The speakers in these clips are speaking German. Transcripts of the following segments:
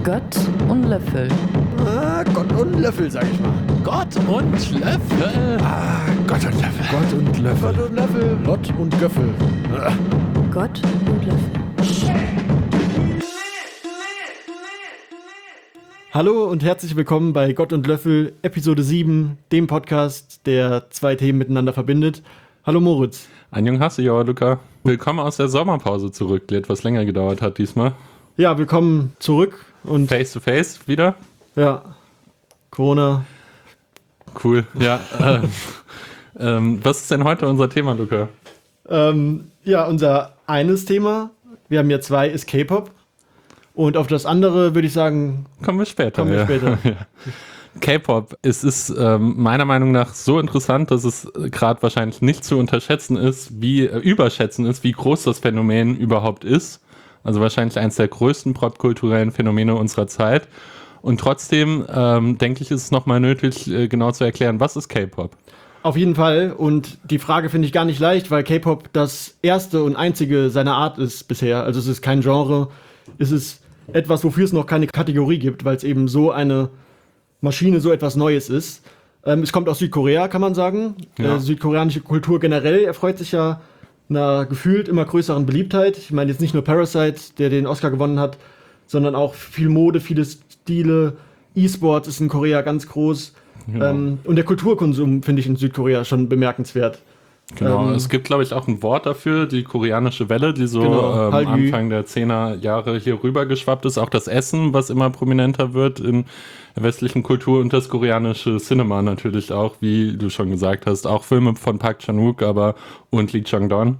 Gott und Löffel. Gott und Löffel, sag ich mal. Gott und Löffel. Gott und Löffel. Gott und Löffel. Gott und Löffel. Gott und Göffel. Gott und Löffel. Hallo und herzlich willkommen bei Gott und Löffel, Episode 7, dem Podcast, der zwei Themen miteinander verbindet. Hallo Moritz. Annyeonghaseyo, Luca. Willkommen aus der Sommerpause zurück, die etwas länger gedauert hat diesmal. Ja, willkommen zurück und Face to face wieder. ja, Corona. Cool. Ja. Was ist denn heute unser Thema, Luca? Ja, unser eines Thema, wir haben ja zwei, ist K-Pop. Und auf das andere würde ich sagen, Kommen wir später. kommen wir später. Ja. K-Pop, es ist meiner Meinung nach so interessant, dass es gerade wahrscheinlich nicht zu unterschätzen ist, wie groß das Phänomen überhaupt ist. Also wahrscheinlich eines der größten popkulturellen Phänomene unserer Zeit. Und trotzdem, denke ich, ist es nochmal nötig, genau zu erklären, was ist K-Pop? Auf jeden Fall. Und die Frage finde ich gar nicht leicht, weil K-Pop das erste und einzige seiner Art ist bisher. Also es ist kein Genre, es ist etwas, wofür es noch keine Kategorie gibt, weil es eben so eine Maschine, so etwas Neues ist. Es kommt aus Südkorea, kann man sagen. Ja. Südkoreanische Kultur generell erfreut sich ja einer gefühlt immer größeren Beliebtheit. Ich meine jetzt nicht nur Parasite, der den Oscar gewonnen hat, sondern auch viel Mode, viele Stile. E-Sports ist in Korea ganz groß. Genau. Und der Kulturkonsum finde ich in Südkorea schon bemerkenswert. Genau, es gibt, glaube ich, auch ein Wort dafür, die koreanische Welle, die so Genau, Hallyu. Anfang der 10er Jahre hier rüber geschwappt ist. Auch das Essen, was immer prominenter wird in der westlichen Kultur, und das koreanische Cinema natürlich auch, wie du schon gesagt hast. Auch Filme von Park Chan-wook und Lee Chang-dong.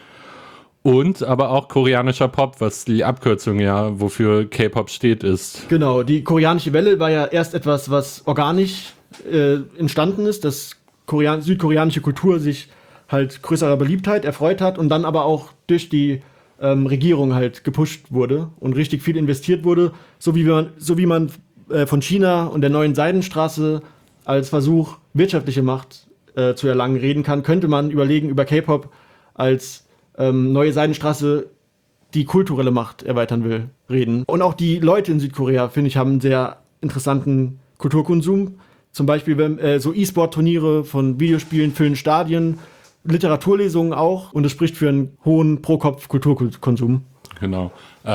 Und aber auch koreanischer Pop, was die Abkürzung ja, wofür K-Pop steht, ist. Genau, die koreanische Welle war ja erst etwas, was organisch entstanden ist, dass südkoreanische Kultur sich halt größerer Beliebtheit erfreut hat und dann aber auch durch die Regierung halt gepusht wurde und richtig viel investiert wurde, so wie man von China und der neuen Seidenstraße als Versuch, wirtschaftliche Macht zu erlangen reden kann, könnte man überlegen, über K-Pop als neue Seidenstraße die kulturelle Macht erweitern will, reden. Und auch die Leute in Südkorea, finde ich, haben einen sehr interessanten Kulturkonsum. Zum Beispiel so E-Sport-Turniere von Videospielen füllen Stadien, Literaturlesungen auch, und es spricht für einen hohen Pro-Kopf-Kulturkonsum. Genau.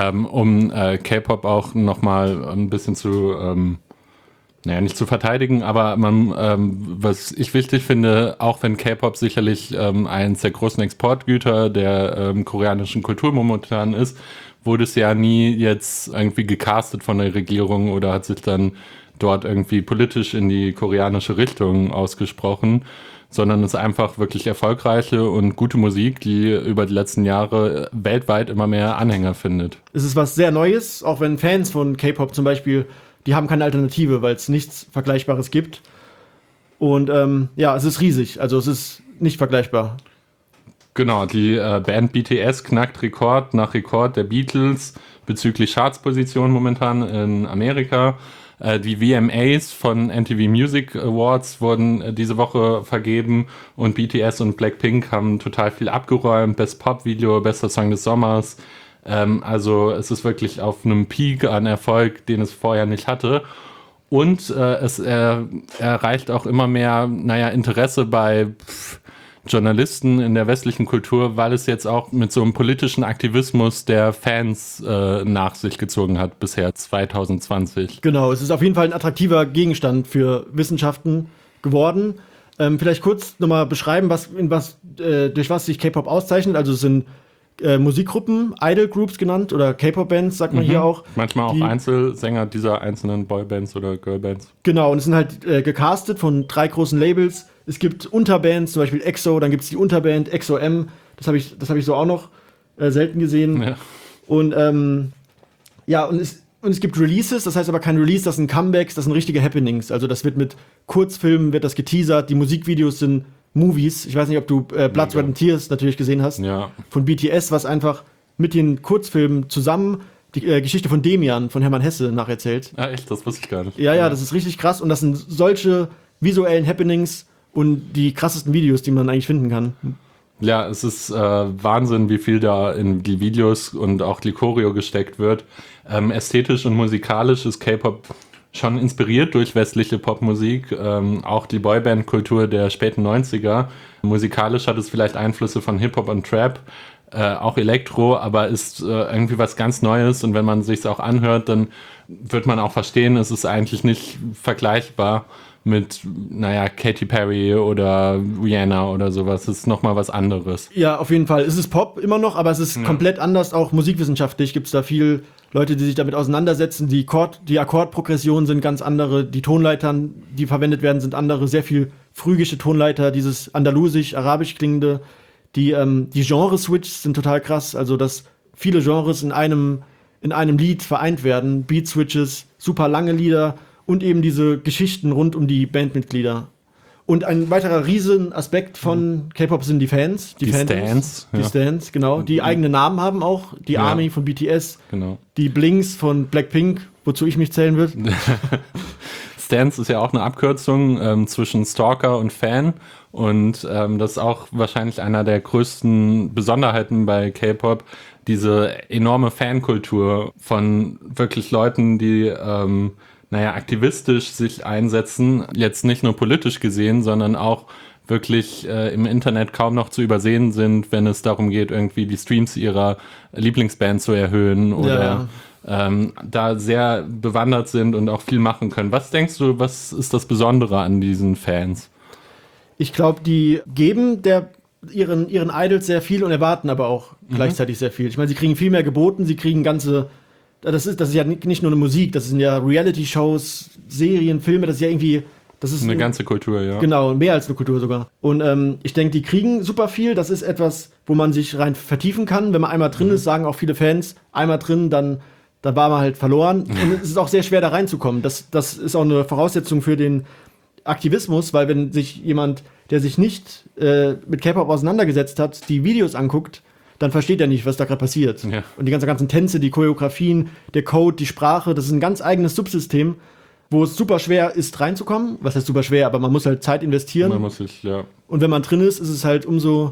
K-Pop auch nochmal ein bisschen nicht zu verteidigen, aber was ich wichtig finde, auch wenn K-Pop sicherlich eines der großen Exportgüter der koreanischen Kultur momentan ist, wurde es ja nie jetzt irgendwie gecastet von der Regierung oder hat sich dann dort irgendwie politisch in die koreanische Richtung ausgesprochen, sondern es ist einfach wirklich erfolgreiche und gute Musik, die über die letzten Jahre weltweit immer mehr Anhänger findet. Es ist was sehr Neues, auch wenn Fans von K-Pop zum Beispiel, die haben keine Alternative, weil es nichts Vergleichbares gibt. Und es ist riesig, also es ist nicht vergleichbar. Genau, die Band BTS knackt Rekord nach Rekord der Beatles bezüglich Chartsposition momentan in Amerika. Die VMAs von MTV Music Awards wurden diese Woche vergeben und BTS und Blackpink haben total viel abgeräumt. Best Pop-Video, bester Song des Sommers. Also es ist wirklich auf einem Peak an Erfolg, den es vorher nicht hatte. Und es erreicht auch immer mehr, Interesse bei Journalisten in der westlichen Kultur, weil es jetzt auch mit so einem politischen Aktivismus der Fans nach sich gezogen hat bisher 2020. Genau, es ist auf jeden Fall ein attraktiver Gegenstand für Wissenschaften geworden. Vielleicht kurz nochmal beschreiben, durch was sich K-Pop auszeichnet. Also es sind Musikgruppen, Idol-Groups genannt oder K-Pop-Bands, sagt man hier auch. Manchmal auch Einzelsänger dieser einzelnen Boybands oder Girlbands. Genau, und es sind halt gecastet von 3 großen Labels. Es gibt Unterbands, zum Beispiel EXO, dann gibt es die Unterband EXO-M. Das hab ich so auch noch selten gesehen. Ja. Und es gibt Releases, das heißt aber kein Release, das sind Comebacks, das sind richtige Happenings. Also das wird mit Kurzfilmen, wird das geteasert, die Musikvideos sind Movies. Ich weiß nicht, ob du Blood, Sweat and Tears natürlich gesehen hast. Ja. Von BTS, was einfach mit den Kurzfilmen zusammen die Geschichte von Demian, von Hermann Hesse, nacherzählt. Ah, echt? Das wusste ich gar nicht. Ja, das ist richtig krass. Und das sind solche visuellen Happenings und die krassesten Videos, die man eigentlich finden kann. Ja, es ist Wahnsinn, wie viel da in die Videos und auch die Choreo gesteckt wird. Ästhetisch und musikalisch ist K-Pop schon inspiriert durch westliche Popmusik, auch die Boyband-Kultur der späten 90er. Musikalisch hat es vielleicht Einflüsse von Hip-Hop und Trap, auch Elektro, aber ist irgendwie was ganz Neues, und wenn man sich's auch anhört, dann wird man auch verstehen, es ist eigentlich nicht vergleichbar mit, Katy Perry oder Rihanna oder sowas. Es ist nochmal was anderes. Ja, auf jeden Fall. Es ist Pop immer noch, aber es ist komplett anders, auch musikwissenschaftlich gibt es da viel Leute, die sich damit auseinandersetzen. Die Akkordprogressionen sind ganz andere, die Tonleitern, die verwendet werden, sind andere, sehr viel phrygische Tonleiter, dieses andalusisch-arabisch klingende. Die Genre-Switches sind total krass, also dass viele Genres in einem Lied vereint werden. Beat-Switches, super lange Lieder und eben diese Geschichten rund um die Bandmitglieder. Und ein weiterer Riesenaspekt von K-Pop sind die Fans. Die Stans. Die Stans, genau. Die eigene Namen haben auch. Die Army von BTS. Genau. Die Blinks von Blackpink, wozu ich mich zählen würde. Stans ist ja auch eine Abkürzung zwischen Stalker und Fan. Und das ist auch wahrscheinlich einer der größten Besonderheiten bei K-Pop. Diese enorme Fankultur von wirklich Leuten, die aktivistisch sich einsetzen, jetzt nicht nur politisch gesehen, sondern auch wirklich im Internet kaum noch zu übersehen sind, wenn es darum geht, irgendwie die Streams ihrer Lieblingsband zu erhöhen oder da sehr bewandert sind und auch viel machen können. Was denkst du, was ist das Besondere an diesen Fans? Ich glaube, die geben ihren Idols sehr viel und erwarten aber auch gleichzeitig sehr viel. Ich meine, sie kriegen viel mehr geboten, sie kriegen das ist ja nicht nur eine Musik, das sind ja Reality-Shows, Serien, Filme, das ist ja irgendwie, das ist eine ganze Kultur, ja. Genau, mehr als eine Kultur sogar. Und ich denke, die kriegen super viel, das ist etwas, wo man sich rein vertiefen kann. Wenn man einmal drin ist, sagen auch viele Fans, einmal drin, dann war man halt verloren. Und es ist auch sehr schwer, da reinzukommen. Das ist auch eine Voraussetzung für den Aktivismus, weil wenn sich jemand, der sich nicht mit K-Pop auseinandergesetzt hat, die Videos anguckt, dann versteht er nicht, was da gerade passiert. Ja. Und die ganzen Tänze, die Choreografien, der Code, die Sprache, das ist ein ganz eigenes Subsystem, wo es super schwer ist, reinzukommen. Was heißt super schwer, aber man muss halt Zeit investieren. Und wenn man drin ist, ist es halt umso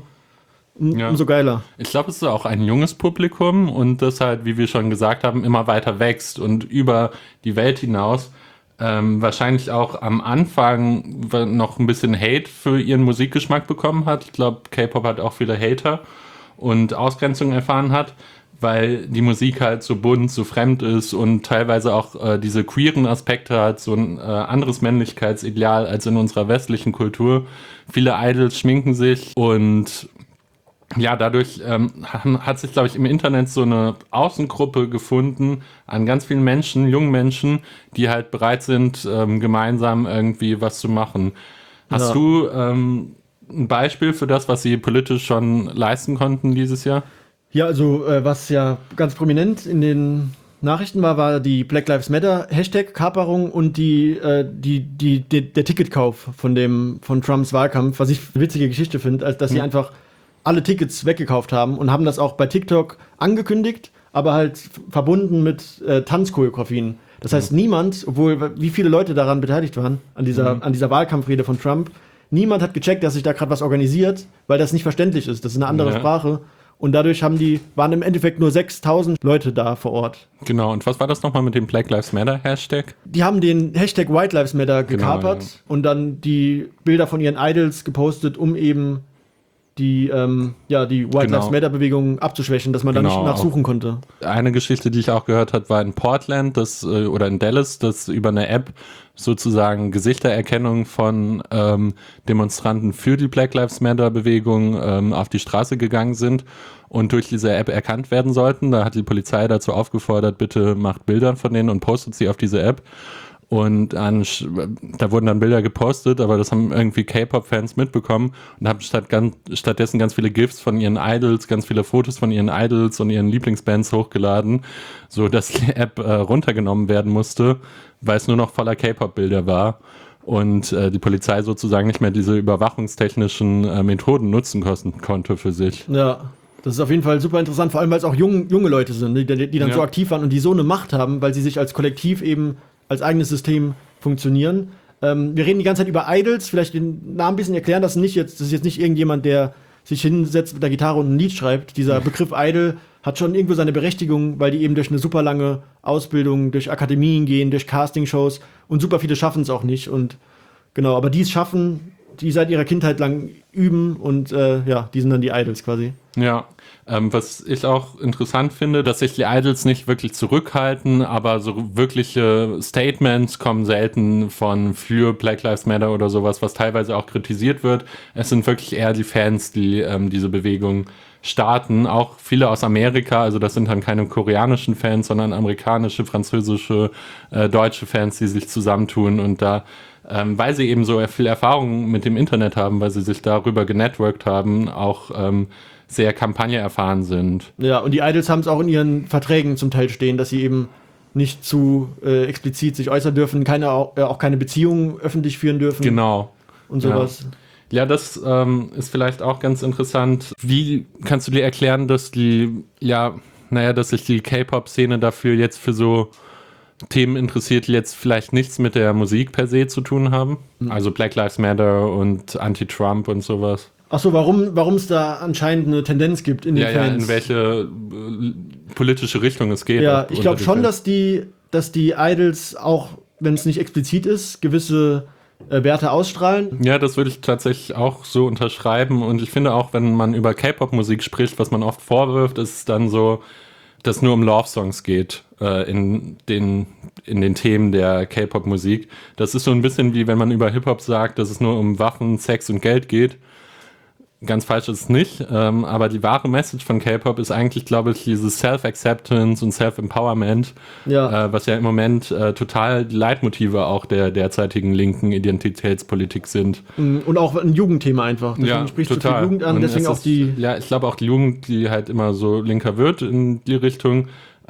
geiler. Ich glaube, es ist auch ein junges Publikum und das halt, wie wir schon gesagt haben, immer weiter wächst und über die Welt hinaus wahrscheinlich auch am Anfang noch ein bisschen Hate für ihren Musikgeschmack bekommen hat. Ich glaube, K-Pop hat auch viele Hater und Ausgrenzung erfahren hat, weil die Musik halt so bunt, so fremd ist und teilweise auch diese queeren Aspekte hat, so ein anderes Männlichkeitsideal als in unserer westlichen Kultur. Viele Idols schminken sich und ja, dadurch hat sich, glaube ich, im Internet so eine Außengruppe gefunden an ganz vielen Menschen, jungen Menschen, die halt bereit sind, gemeinsam irgendwie was zu machen. Hast du ein Beispiel für das, was sie politisch schon leisten konnten dieses Jahr? Ja, also was ja ganz prominent in den Nachrichten war die Black Lives Matter Hashtag-Kaperung und der Ticketkauf von Trumps Wahlkampf, was ich eine witzige Geschichte finde, als dass sie einfach alle Tickets weggekauft haben und haben das auch bei TikTok angekündigt, aber halt verbunden mit Tanzchoreografien. Das heißt, niemand, obwohl wie viele Leute daran beteiligt waren, an dieser Wahlkampfrede von Trump, niemand hat gecheckt, dass sich da gerade was organisiert, weil das nicht verständlich ist. Das ist eine andere Sprache. Und dadurch waren im Endeffekt nur 6.000 Leute da vor Ort. Genau, und was war das nochmal mit dem Black Lives Matter Hashtag? Die haben den Hashtag White Lives Matter gekapert und dann die Bilder von ihren Idols gepostet, um eben die White Lives Matter Bewegung abzuschwächen, dass man da nicht nachsuchen konnte. Eine Geschichte, die ich auch gehört habe, war in Portland oder in Dallas, dass über eine App sozusagen Gesichtererkennung von Demonstranten für die Black Lives Matter Bewegung auf die Straße gegangen sind und durch diese App erkannt werden sollten. Da hat die Polizei dazu aufgefordert, bitte macht Bilder von denen und postet sie auf diese App. Und da wurden dann Bilder gepostet, aber das haben irgendwie K-Pop-Fans mitbekommen und haben stattdessen ganz viele GIFs von ihren Idols, ganz viele Fotos von ihren Idols und ihren Lieblingsbands hochgeladen, so dass die App runtergenommen werden musste, weil es nur noch voller K-Pop-Bilder war und die Polizei sozusagen nicht mehr diese überwachungstechnischen Methoden nutzen konnte für sich. Ja. Das ist auf jeden Fall super interessant, vor allem weil es auch junge Leute sind, die dann so aktiv waren und die so eine Macht haben, weil sie sich als Kollektiv eben als eigenes System funktionieren. Wir reden die ganze Zeit über Idols, vielleicht den Namen ein bisschen erklären, das ist jetzt nicht irgendjemand, der sich hinsetzt mit der Gitarre und ein Lied schreibt. Dieser Begriff Idol hat schon irgendwo seine Berechtigung, weil die eben durch eine super lange Ausbildung, durch Akademien gehen, durch Castingshows und super viele schaffen es auch nicht. Und genau, aber die es schaffen, die seit ihrer Kindheit lang üben und die sind dann die Idols quasi. Ja, was ich auch interessant finde, dass sich die Idols nicht wirklich zurückhalten, aber so wirkliche Statements kommen selten für Black Lives Matter oder sowas, was teilweise auch kritisiert wird. Es sind wirklich eher die Fans, die diese Bewegung starten, auch viele aus Amerika, also das sind dann keine koreanischen Fans, sondern amerikanische, französische, deutsche Fans, die sich zusammentun und da weil sie eben so viel Erfahrung mit dem Internet haben, weil sie sich darüber genetworked haben, auch sehr Kampagne erfahren sind. Ja, und die Idols haben es auch in ihren Verträgen zum Teil stehen, dass sie eben nicht zu explizit sich äußern dürfen, auch keine Beziehungen öffentlich führen dürfen. Genau. Und sowas. Ja, das ist vielleicht auch ganz interessant. Wie kannst du dir erklären, dass dass sich die K-Pop-Szene dafür jetzt für so Themen interessiert, die jetzt vielleicht nichts mit der Musik per se zu tun haben? Also Black Lives Matter und Anti-Trump und sowas. Achso, warum es da anscheinend eine Tendenz gibt in den Fans? Ja, in welche politische Richtung es geht. Ja, ich glaube schon, dass die Idols, auch wenn es nicht explizit ist, gewisse Werte ausstrahlen. Ja, das würde ich tatsächlich auch so unterschreiben und ich finde auch, wenn man über K-Pop-Musik spricht, was man oft vorwirft, ist es dann so, dass es nur um Love-Songs geht in den Themen der K-Pop-Musik. Das ist so ein bisschen wie wenn man über Hip-Hop sagt, dass es nur um Waffen, Sex und Geld geht. Ganz falsch ist es nicht, aber die wahre Message von K-Pop ist eigentlich, glaube ich, dieses Self-Acceptance und Self-Empowerment, was ja im Moment total die Leitmotive auch der derzeitigen linken Identitätspolitik sind. Und auch ein Jugendthema einfach. Deswegen spricht total. Die Jugend an, deswegen auch Ja, ich glaube auch die Jugend, die halt immer so linker wird in die Richtung.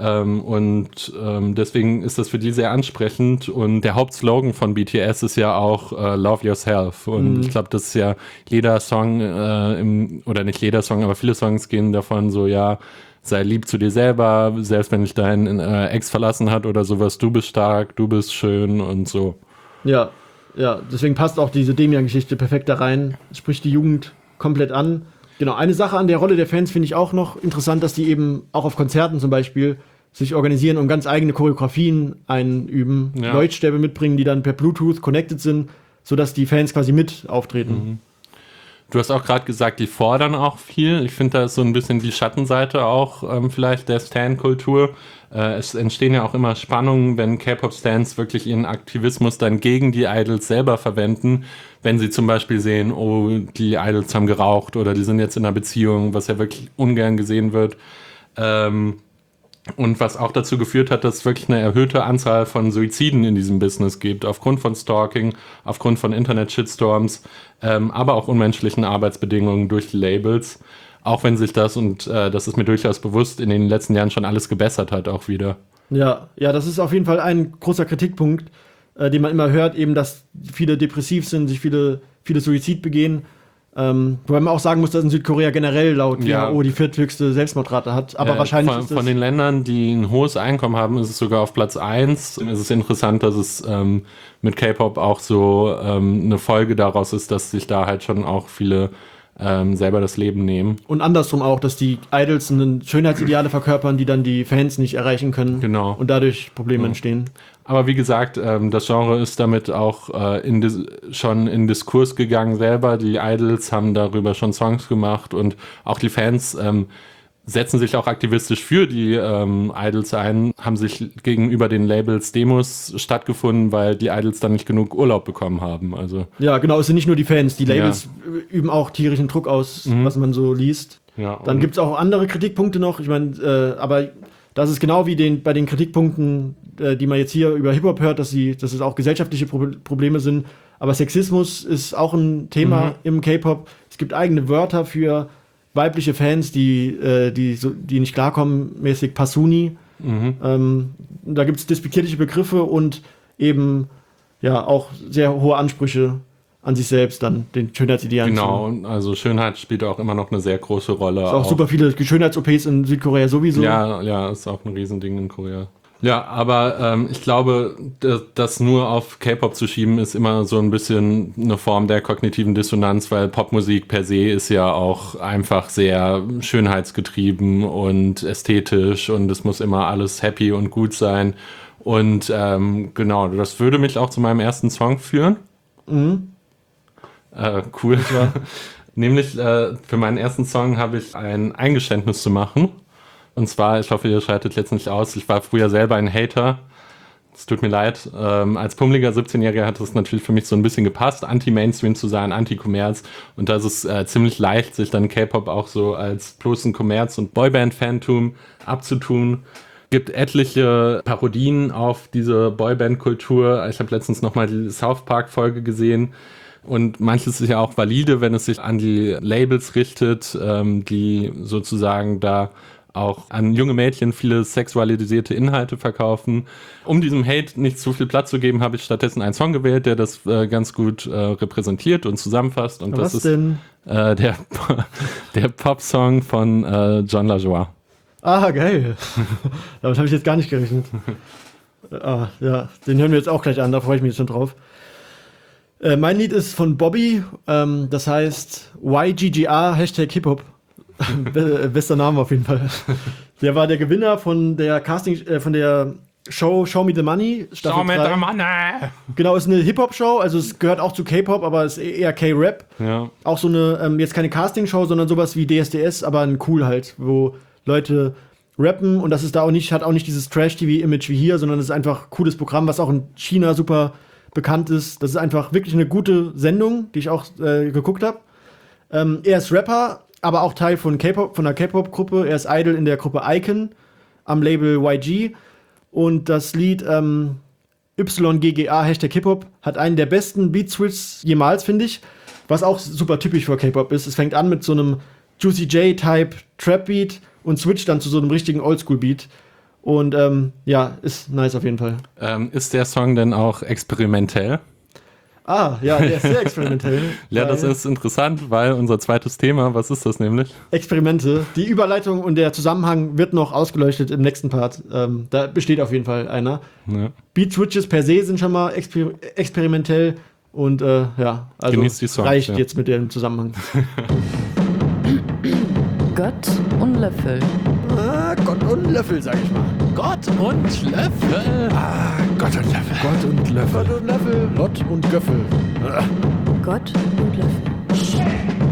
Deswegen ist das für die sehr ansprechend und der Hauptslogan von BTS ist ja auch Love Yourself und ich glaube, das ist ja jeder Song oder nicht jeder Song, aber viele Songs gehen davon so, ja, sei lieb zu dir selber, selbst wenn dich dein Ex verlassen hat oder sowas, du bist stark, du bist schön und so. Ja, deswegen passt auch diese Demian-Geschichte perfekt da rein, spricht die Jugend komplett an. Genau, eine Sache an der Rolle der Fans finde ich auch noch interessant, dass die eben auch auf Konzerten zum Beispiel sich organisieren und ganz eigene Choreografien einüben, Leuchtstäbe mitbringen, die dann per Bluetooth connected sind, sodass die Fans quasi mit auftreten. Du hast auch gerade gesagt, die fordern auch viel. Ich finde, da ist so ein bisschen die Schattenseite auch vielleicht der Stan-Kultur. Es entstehen ja auch immer Spannungen, wenn K-Pop-Stans wirklich ihren Aktivismus dann gegen die Idols selber verwenden, wenn sie zum Beispiel sehen, oh, die Idols haben geraucht oder die sind jetzt in einer Beziehung, was ja wirklich ungern gesehen wird. Und was auch dazu geführt hat, dass es wirklich eine erhöhte Anzahl von Suiziden in diesem Business gibt, aufgrund von Stalking, aufgrund von Internet-Shitstorms, aber auch unmenschlichen Arbeitsbedingungen durch die Labels. Auch wenn sich das, und das ist mir durchaus bewusst, in den letzten Jahren schon alles gebessert hat, auch wieder. Ja, das ist auf jeden Fall ein großer Kritikpunkt, den man immer hört, eben, dass viele depressiv sind, sich viele Suizid begehen. Wobei man auch sagen muss, dass in Südkorea generell laut WHO die vierthöchste Selbstmordrate hat. Aber wahrscheinlich ist das von den Ländern, die ein hohes Einkommen haben, ist es sogar auf Platz 1. Es ist interessant, dass es mit K-Pop auch so eine Folge daraus ist, dass sich da halt schon auch viele selber das Leben nehmen. Und andersrum auch, dass die Idols Schönheitsideale verkörpern, die dann die Fans nicht erreichen können. Genau. Und dadurch Probleme entstehen. Aber wie gesagt, das Genre ist damit auch schon in Diskurs gegangen selber. Die Idols haben darüber schon Songs gemacht und auch die Fans setzen sich auch aktivistisch für die Idols ein, haben sich gegenüber den Labels Demos stattgefunden, weil die Idols dann nicht genug Urlaub bekommen haben. Also ja, genau, es sind nicht nur die Fans, die Labels üben auch tierischen Druck aus, was man so liest. Ja, dann gibt es auch andere Kritikpunkte noch, ich meine, aber das ist genau wie bei den Kritikpunkten, die man jetzt hier über Hip-Hop hört, dass es auch gesellschaftliche Probleme sind, aber Sexismus ist auch ein Thema im K-Pop. Es gibt eigene Wörter für weibliche Fans, die nicht klarkommen, mäßig Pasuni. Da gibt es despektierliche Begriffe und eben auch sehr hohe Ansprüche an sich selbst, dann den Schönheitsidealen. Genau, also Schönheit spielt auch immer noch eine sehr große Rolle. Es ist auch super viele Schönheits-OPs in Südkorea sowieso. Ja, ist auch ein Riesending in Korea. Ja, aber ich glaube, das nur auf K-Pop zu schieben, ist immer so ein bisschen eine Form der kognitiven Dissonanz, weil Popmusik per se ist ja auch einfach sehr schönheitsgetrieben und ästhetisch und es muss immer alles happy und gut sein. Und genau, das würde mich auch zu meinem ersten Song führen. Cool. Ja. Nämlich für meinen ersten Song habe ich ein Eingeständnis zu machen. Und zwar, ich hoffe, ihr schaltet jetzt nicht aus, ich war früher selber ein Hater. Es tut mir leid. Als pummeliger 17-Jähriger hat es natürlich für mich so ein bisschen gepasst, anti-Mainstream zu sein, anti-Kommerz. Und da ist es ziemlich leicht, sich dann K-Pop auch so als bloßen Kommerz- und Boyband-Fantum abzutun. Gibt etliche Parodien auf diese Boyband-Kultur. Ich habe letztens nochmal die South Park-Folge gesehen. Und manches ist ja auch valide, wenn es sich an die Labels richtet, die sozusagen da auch an junge Mädchen viele sexualisierte Inhalte verkaufen. Um diesem Hate nicht zu viel Platz zu geben, habe ich stattdessen einen Song gewählt, der das ganz gut repräsentiert und zusammenfasst. Und Was das denn? ist der Pop-Song von John LaJoie. Ah, geil. Damit habe ich jetzt gar nicht gerechnet. Ja, den hören wir jetzt auch gleich an, da freue ich mich jetzt schon drauf. Mein Lied ist von Bobby, das heißt YGGR #Hip-Hop. Bester Name auf jeden Fall. Der war der Gewinner von der von der Show Show Me the Money. Staffel Show Me 3. the Money! Genau, ist eine Hip-Hop-Show, also es gehört auch zu K-Pop, aber ist eher K-Rap. Ja. Auch so eine, jetzt keine Casting-Show, sondern sowas wie DSDS, aber ein Cool halt, wo Leute rappen und das ist da auch nicht, hat auch nicht dieses Trash-TV-Image wie hier, sondern es ist einfach ein cooles Programm, was auch in China super bekannt ist. Das ist einfach wirklich eine gute Sendung, die ich auch geguckt habe. Er ist Rapper, aber auch Teil von K-Pop, von einer K-Pop-Gruppe. Er ist Idol in der Gruppe Icon am Label YG. Und das Lied YGGA #Hip-Hop hat einen der besten Beat-Switches jemals, finde ich. Was auch super typisch für K-Pop ist. Es fängt an mit so einem Juicy J-Type Trap-Beat und switcht dann zu so einem richtigen Oldschool-Beat. Und ja, ist nice auf jeden Fall. Ist der Song denn auch experimentell? Ah, ja, der ist sehr experimentell. Ja, das ist interessant, weil unser zweites Thema, was ist das nämlich? Experimente. Die Überleitung und der Zusammenhang wird noch ausgeleuchtet im nächsten Part. Da besteht auf jeden Fall einer. Ja. Beat-Switches per se sind schon mal experimentell und ja, also Genießt die Songs, reicht ja. jetzt mit dem Zusammenhang. Gott und Löffel. Gott und Löffel, sag ich mal. Gott und Löffel! Gott und Löffel. Gott und Löffel. Gott und Löffel. Lott und Göffel. Gott und Löffel.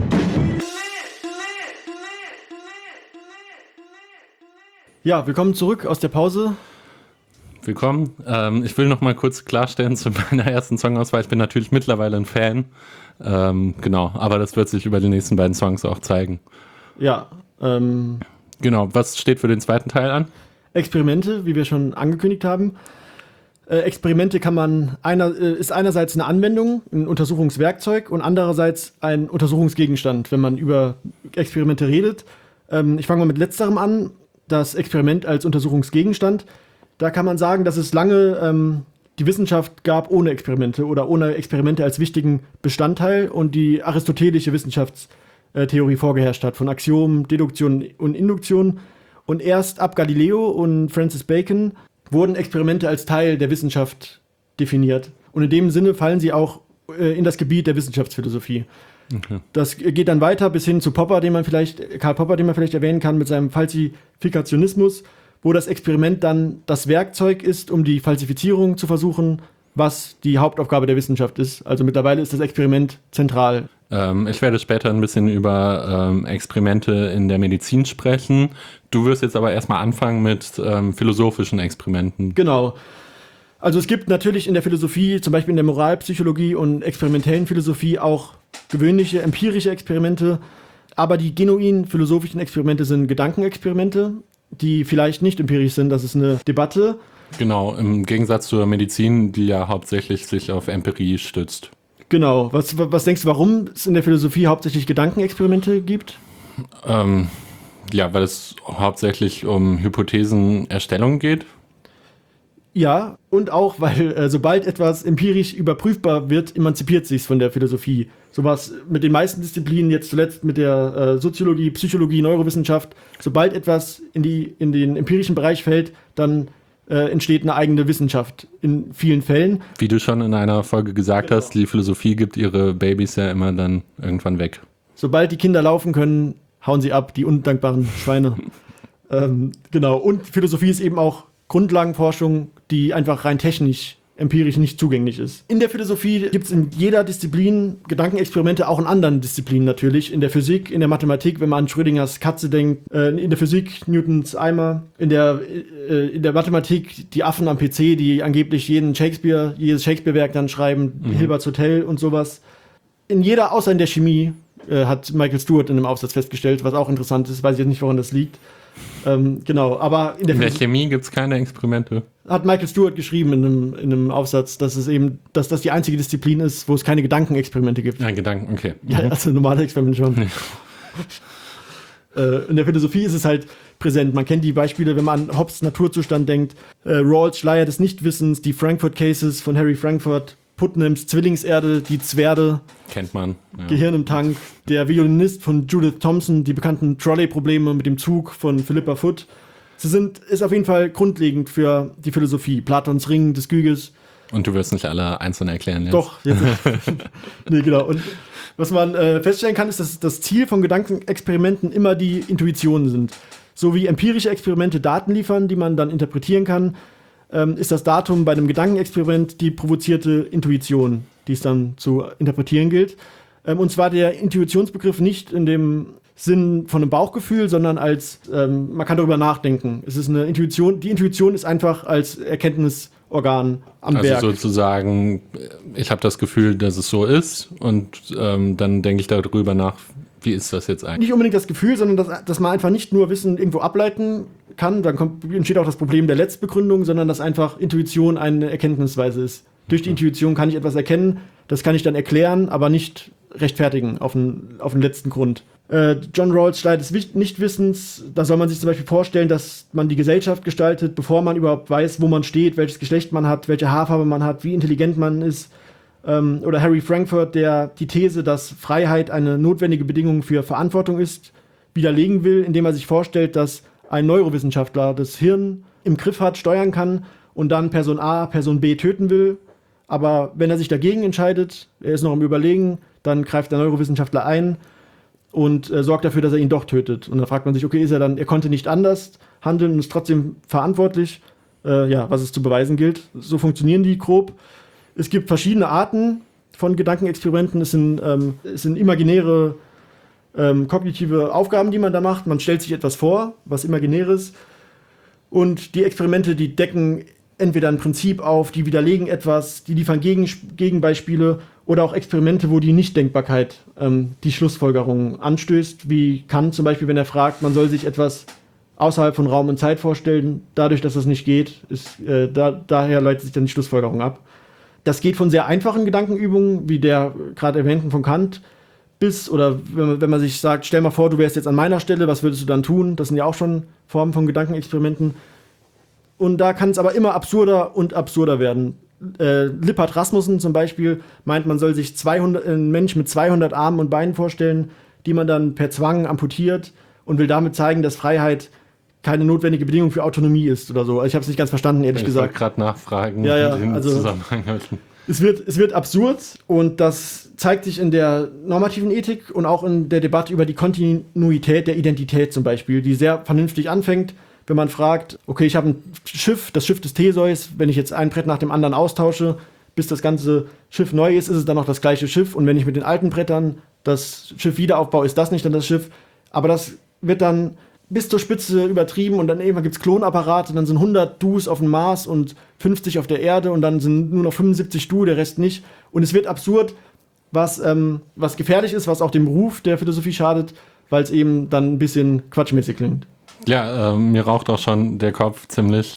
Ja, willkommen zurück aus der Pause. Willkommen. Ich will noch mal kurz klarstellen zu meiner ersten Songauswahl. Ich bin natürlich mittlerweile ein Fan. Genau, aber das wird sich über die nächsten beiden Songs auch zeigen. Ja, Genau, was steht für den zweiten Teil an? Experimente, wie wir schon angekündigt haben. Experimente ist einerseits eine Anwendung, ein Untersuchungswerkzeug und andererseits ein Untersuchungsgegenstand, wenn man über Experimente redet. Ich fange mal mit letzterem an, das Experiment als Untersuchungsgegenstand. Da kann man sagen, dass es lange die Wissenschaft gab ohne Experimente oder ohne Experimente als wichtigen Bestandteil und die aristotelische Wissenschaftstheorie vorgeherrscht hat, von Axiomen, Deduktion und Induktion. Und erst ab Galileo und Francis Bacon wurden Experimente als Teil der Wissenschaft definiert. Und in dem Sinne fallen sie auch in das Gebiet der Wissenschaftsphilosophie. Okay. Das geht dann weiter bis hin zu Karl Popper, den man vielleicht erwähnen kann mit seinem Falsifikationismus, wo das Experiment dann das Werkzeug ist, um die Falsifizierung zu versuchen, was die Hauptaufgabe der Wissenschaft ist. Also mittlerweile ist das Experiment zentral. Ich werde später ein bisschen über Experimente in der Medizin sprechen. Du wirst jetzt aber erstmal anfangen mit philosophischen Experimenten. Genau. Also es gibt natürlich in der Philosophie, zum Beispiel in der Moralpsychologie und experimentellen Philosophie auch gewöhnliche empirische Experimente, aber die genuin philosophischen Experimente sind Gedankenexperimente, die vielleicht nicht empirisch sind, das ist eine Debatte. Genau, im Gegensatz zur Medizin, die ja hauptsächlich sich auf Empirie stützt. Genau, was denkst du, warum es in der Philosophie hauptsächlich Gedankenexperimente gibt? Ja, weil es hauptsächlich um Hypothesenerstellung geht. Ja, und auch, weil sobald etwas empirisch überprüfbar wird, emanzipiert sich von der Philosophie. Sowas mit den meisten Disziplinen, jetzt zuletzt mit der Soziologie, Psychologie, Neurowissenschaft, sobald etwas in den empirischen Bereich fällt, dann entsteht eine eigene Wissenschaft in vielen Fällen. Wie du schon in einer Folge gesagt hast, die Philosophie gibt ihre Babys ja immer dann irgendwann weg. Sobald die Kinder laufen können, hauen sie ab, die undankbaren Schweine. Genau, und Philosophie ist eben auch Grundlagenforschung, die einfach rein technisch, empirisch nicht zugänglich ist. In der Philosophie gibt es in jeder Disziplin Gedankenexperimente, auch in anderen Disziplinen natürlich. In der Physik, in der Mathematik, wenn man an Schrödingers Katze denkt, in der Physik Newtons Eimer, in der Mathematik die Affen am PC, die angeblich jedes Shakespeare-Werk dann schreiben, Hilbert's Hotel und sowas. In jeder, außer in der Chemie, hat Michael Stewart in einem Aufsatz festgestellt, was auch interessant ist, weiß ich jetzt nicht, woran das liegt. Genau, aber in der Chemie gibt es keine Experimente. Hat Michael Stewart geschrieben in einem Aufsatz, dass das die einzige Disziplin ist, wo es keine Gedankenexperimente gibt. Ein Gedanken, okay. Ja, also normale Experimente schon. In der Philosophie ist es halt präsent. Man kennt die Beispiele, wenn man an Hobbes Naturzustand denkt. Rawls Schleier des Nichtwissens, die Frankfurt Cases von Harry Frankfurt, Putnams Zwillingserde, die Zwerge. Kennt man. Ja. Gehirn im Tank. Der Violinist von Judith Thompson, die bekannten Trolley-Probleme mit dem Zug von Philippa Foot. Ist auf jeden Fall grundlegend für die Philosophie. Platons Ring des Gyges. Und du wirst nicht alle einzeln erklären jetzt. Doch, jetzt. Nee, genau. Und was man feststellen kann, ist, dass das Ziel von Gedankenexperimenten immer die Intuitionen sind. So wie empirische Experimente Daten liefern, die man dann interpretieren kann, ist das Datum bei einem Gedankenexperiment die provozierte Intuition, die es dann zu interpretieren gilt. Und zwar der Intuitionsbegriff nicht in dem Sinn von einem Bauchgefühl, sondern als, man kann darüber nachdenken. Es ist eine Intuition, die Intuition ist einfach als Erkenntnisorgan am Werk. Also sozusagen, ich habe das Gefühl, dass es so ist und dann denke ich darüber nach, wie ist das jetzt eigentlich? Nicht unbedingt das Gefühl, sondern dass man einfach nicht nur Wissen irgendwo ableiten kann, dann entsteht auch das Problem der Letztbegründung, sondern dass einfach Intuition eine Erkenntnisweise ist. Durch die Intuition kann ich etwas erkennen, das kann ich dann erklären, aber nicht rechtfertigen auf den letzten Grund. John Rawls Schleier des Nichtwissens, da soll man sich zum Beispiel vorstellen, dass man die Gesellschaft gestaltet, bevor man überhaupt weiß, wo man steht, welches Geschlecht man hat, welche Haarfarbe man hat, wie intelligent man ist. Oder Harry Frankfurt, der die These, dass Freiheit eine notwendige Bedingung für Verantwortung ist, widerlegen will, indem er sich vorstellt, dass ein Neurowissenschaftler das Hirn im Griff hat, steuern kann und dann Person A, Person B töten will. Aber wenn er sich dagegen entscheidet, er ist noch im Überlegen, dann greift der Neurowissenschaftler ein und sorgt dafür, dass er ihn doch tötet. Und dann fragt man sich, okay, er konnte nicht anders handeln und ist trotzdem verantwortlich, was es zu beweisen gilt. So funktionieren die grob. Es gibt verschiedene Arten von Gedankenexperimenten. Es sind imaginäre kognitive Aufgaben, die man da macht. Man stellt sich etwas vor, was Imaginäres. Und die Experimente, die decken entweder ein Prinzip auf, die widerlegen etwas, die liefern Gegenbeispiele oder auch Experimente, wo die Nichtdenkbarkeit die Schlussfolgerung anstößt, wie Kant zum Beispiel, wenn er fragt, man soll sich etwas außerhalb von Raum und Zeit vorstellen. Dadurch, dass das nicht geht, daher leitet sich dann die Schlussfolgerung ab. Das geht von sehr einfachen Gedankenübungen, wie der gerade erwähnten von Kant, oder wenn man sich sagt, stell mal vor, du wärst jetzt an meiner Stelle, was würdest du dann tun? Das sind ja auch schon Formen von Gedankenexperimenten. Und da kann es aber immer absurder und absurder werden. Lippert Rasmussen zum Beispiel meint, man soll sich einen Mensch mit 200 Armen und Beinen vorstellen, die man dann per Zwang amputiert und will damit zeigen, dass Freiheit keine notwendige Bedingung für Autonomie ist oder so. Also ich habe es nicht ganz verstanden, ehrlich gesagt. Ich wollte gerade nachfragen, ja, den also Zusammenhang halten. Es wird absurd und das zeigt sich in der normativen Ethik und auch in der Debatte über die Kontinuität der Identität zum Beispiel, die sehr vernünftig anfängt, wenn man fragt, okay, ich habe ein Schiff, das Schiff des Theseus, wenn ich jetzt ein Brett nach dem anderen austausche, bis das ganze Schiff neu ist es dann noch das gleiche Schiff und wenn ich mit den alten Brettern das Schiff wieder aufbaue, ist das nicht dann das Schiff, aber das wird dann bis zur Spitze übertrieben und dann irgendwann gibt es Klonapparate, dann sind 100 Dus auf dem Mars und 50 auf der Erde und dann sind nur noch 75 Du, der Rest nicht. Und es wird absurd, was gefährlich ist, was auch dem Ruf der Philosophie schadet, weil es eben dann ein bisschen quatschmäßig klingt. Ja, mir raucht auch schon der Kopf ziemlich.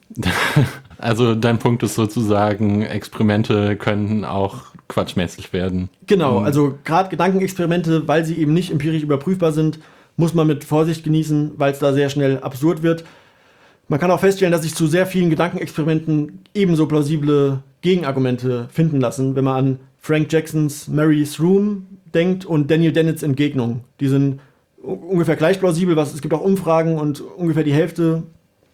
Also dein Punkt ist sozusagen, Experimente können auch quatschmäßig werden. Genau, also gerade Gedankenexperimente, weil sie eben nicht empirisch überprüfbar sind, muss man mit Vorsicht genießen, weil es da sehr schnell absurd wird. Man kann auch feststellen, dass sich zu sehr vielen Gedankenexperimenten ebenso plausible Gegenargumente finden lassen, wenn man an Frank Jacksons Mary's Room denkt und Daniel Dennets Entgegnung. Die sind ungefähr gleich plausibel, es gibt auch Umfragen und ungefähr die Hälfte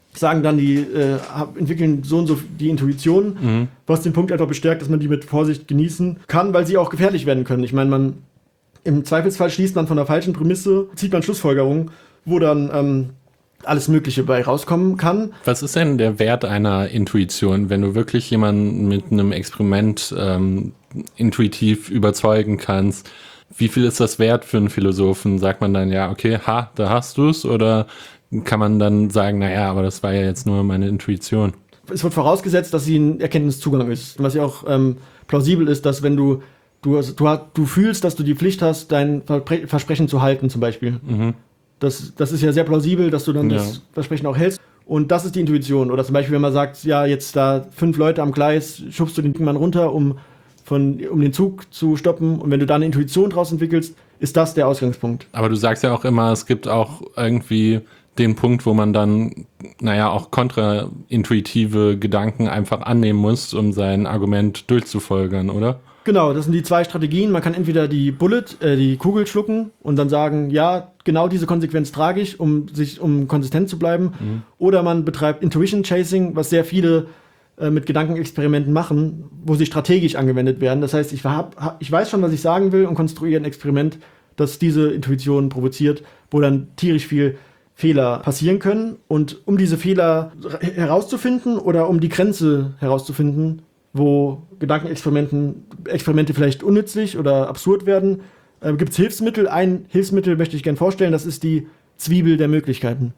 sagen dann, die entwickeln so und so die Intuition, was den Punkt einfach bestärkt, dass man die mit Vorsicht genießen kann, weil sie auch gefährlich werden können. Ich meine, im Zweifelsfall schließt man von der falschen Prämisse, zieht man Schlussfolgerungen, wo dann alles Mögliche bei rauskommen kann. Was ist denn der Wert einer Intuition, wenn du wirklich jemanden mit einem Experiment intuitiv überzeugen kannst? Wie viel ist das wert für einen Philosophen? Sagt man dann, ja, okay, da hast du es? Oder kann man dann sagen, naja, aber das war ja jetzt nur meine Intuition? Es wird vorausgesetzt, dass sie ein Erkenntniszugang ist. Was ja auch plausibel ist, dass wenn du fühlst, dass du die Pflicht hast, dein Versprechen zu halten zum Beispiel. Das ist ja sehr plausibel, dass du dann das Versprechen auch hältst. Und das ist die Intuition. Oder zum Beispiel, wenn man sagt, ja, jetzt da 5 Leute am Gleis, schubst du den Mann runter, um den Zug zu stoppen. Und wenn du da eine Intuition draus entwickelst, ist das der Ausgangspunkt. Aber du sagst ja auch immer, es gibt auch irgendwie den Punkt, wo man dann, auch kontraintuitive Gedanken einfach annehmen muss, um sein Argument durchzufolgern, oder? Genau, das sind die 2 Strategien. Man kann entweder die Kugel schlucken und dann sagen, ja, genau diese Konsequenz trage ich, um konsistent zu bleiben. Oder man betreibt Intuition Chasing, was sehr viele mit Gedankenexperimenten machen, wo sie strategisch angewendet werden. Das heißt, ich weiß schon, was ich sagen will und konstruiere ein Experiment, das diese Intuition provoziert, wo dann tierisch viel Fehler passieren können. Und um diese Fehler herauszufinden oder um die Grenze herauszufinden, wo Experimente vielleicht unnützlich oder absurd werden, gibt es Hilfsmittel. Ein Hilfsmittel möchte ich gerne vorstellen, das ist die Zwiebel der Möglichkeiten.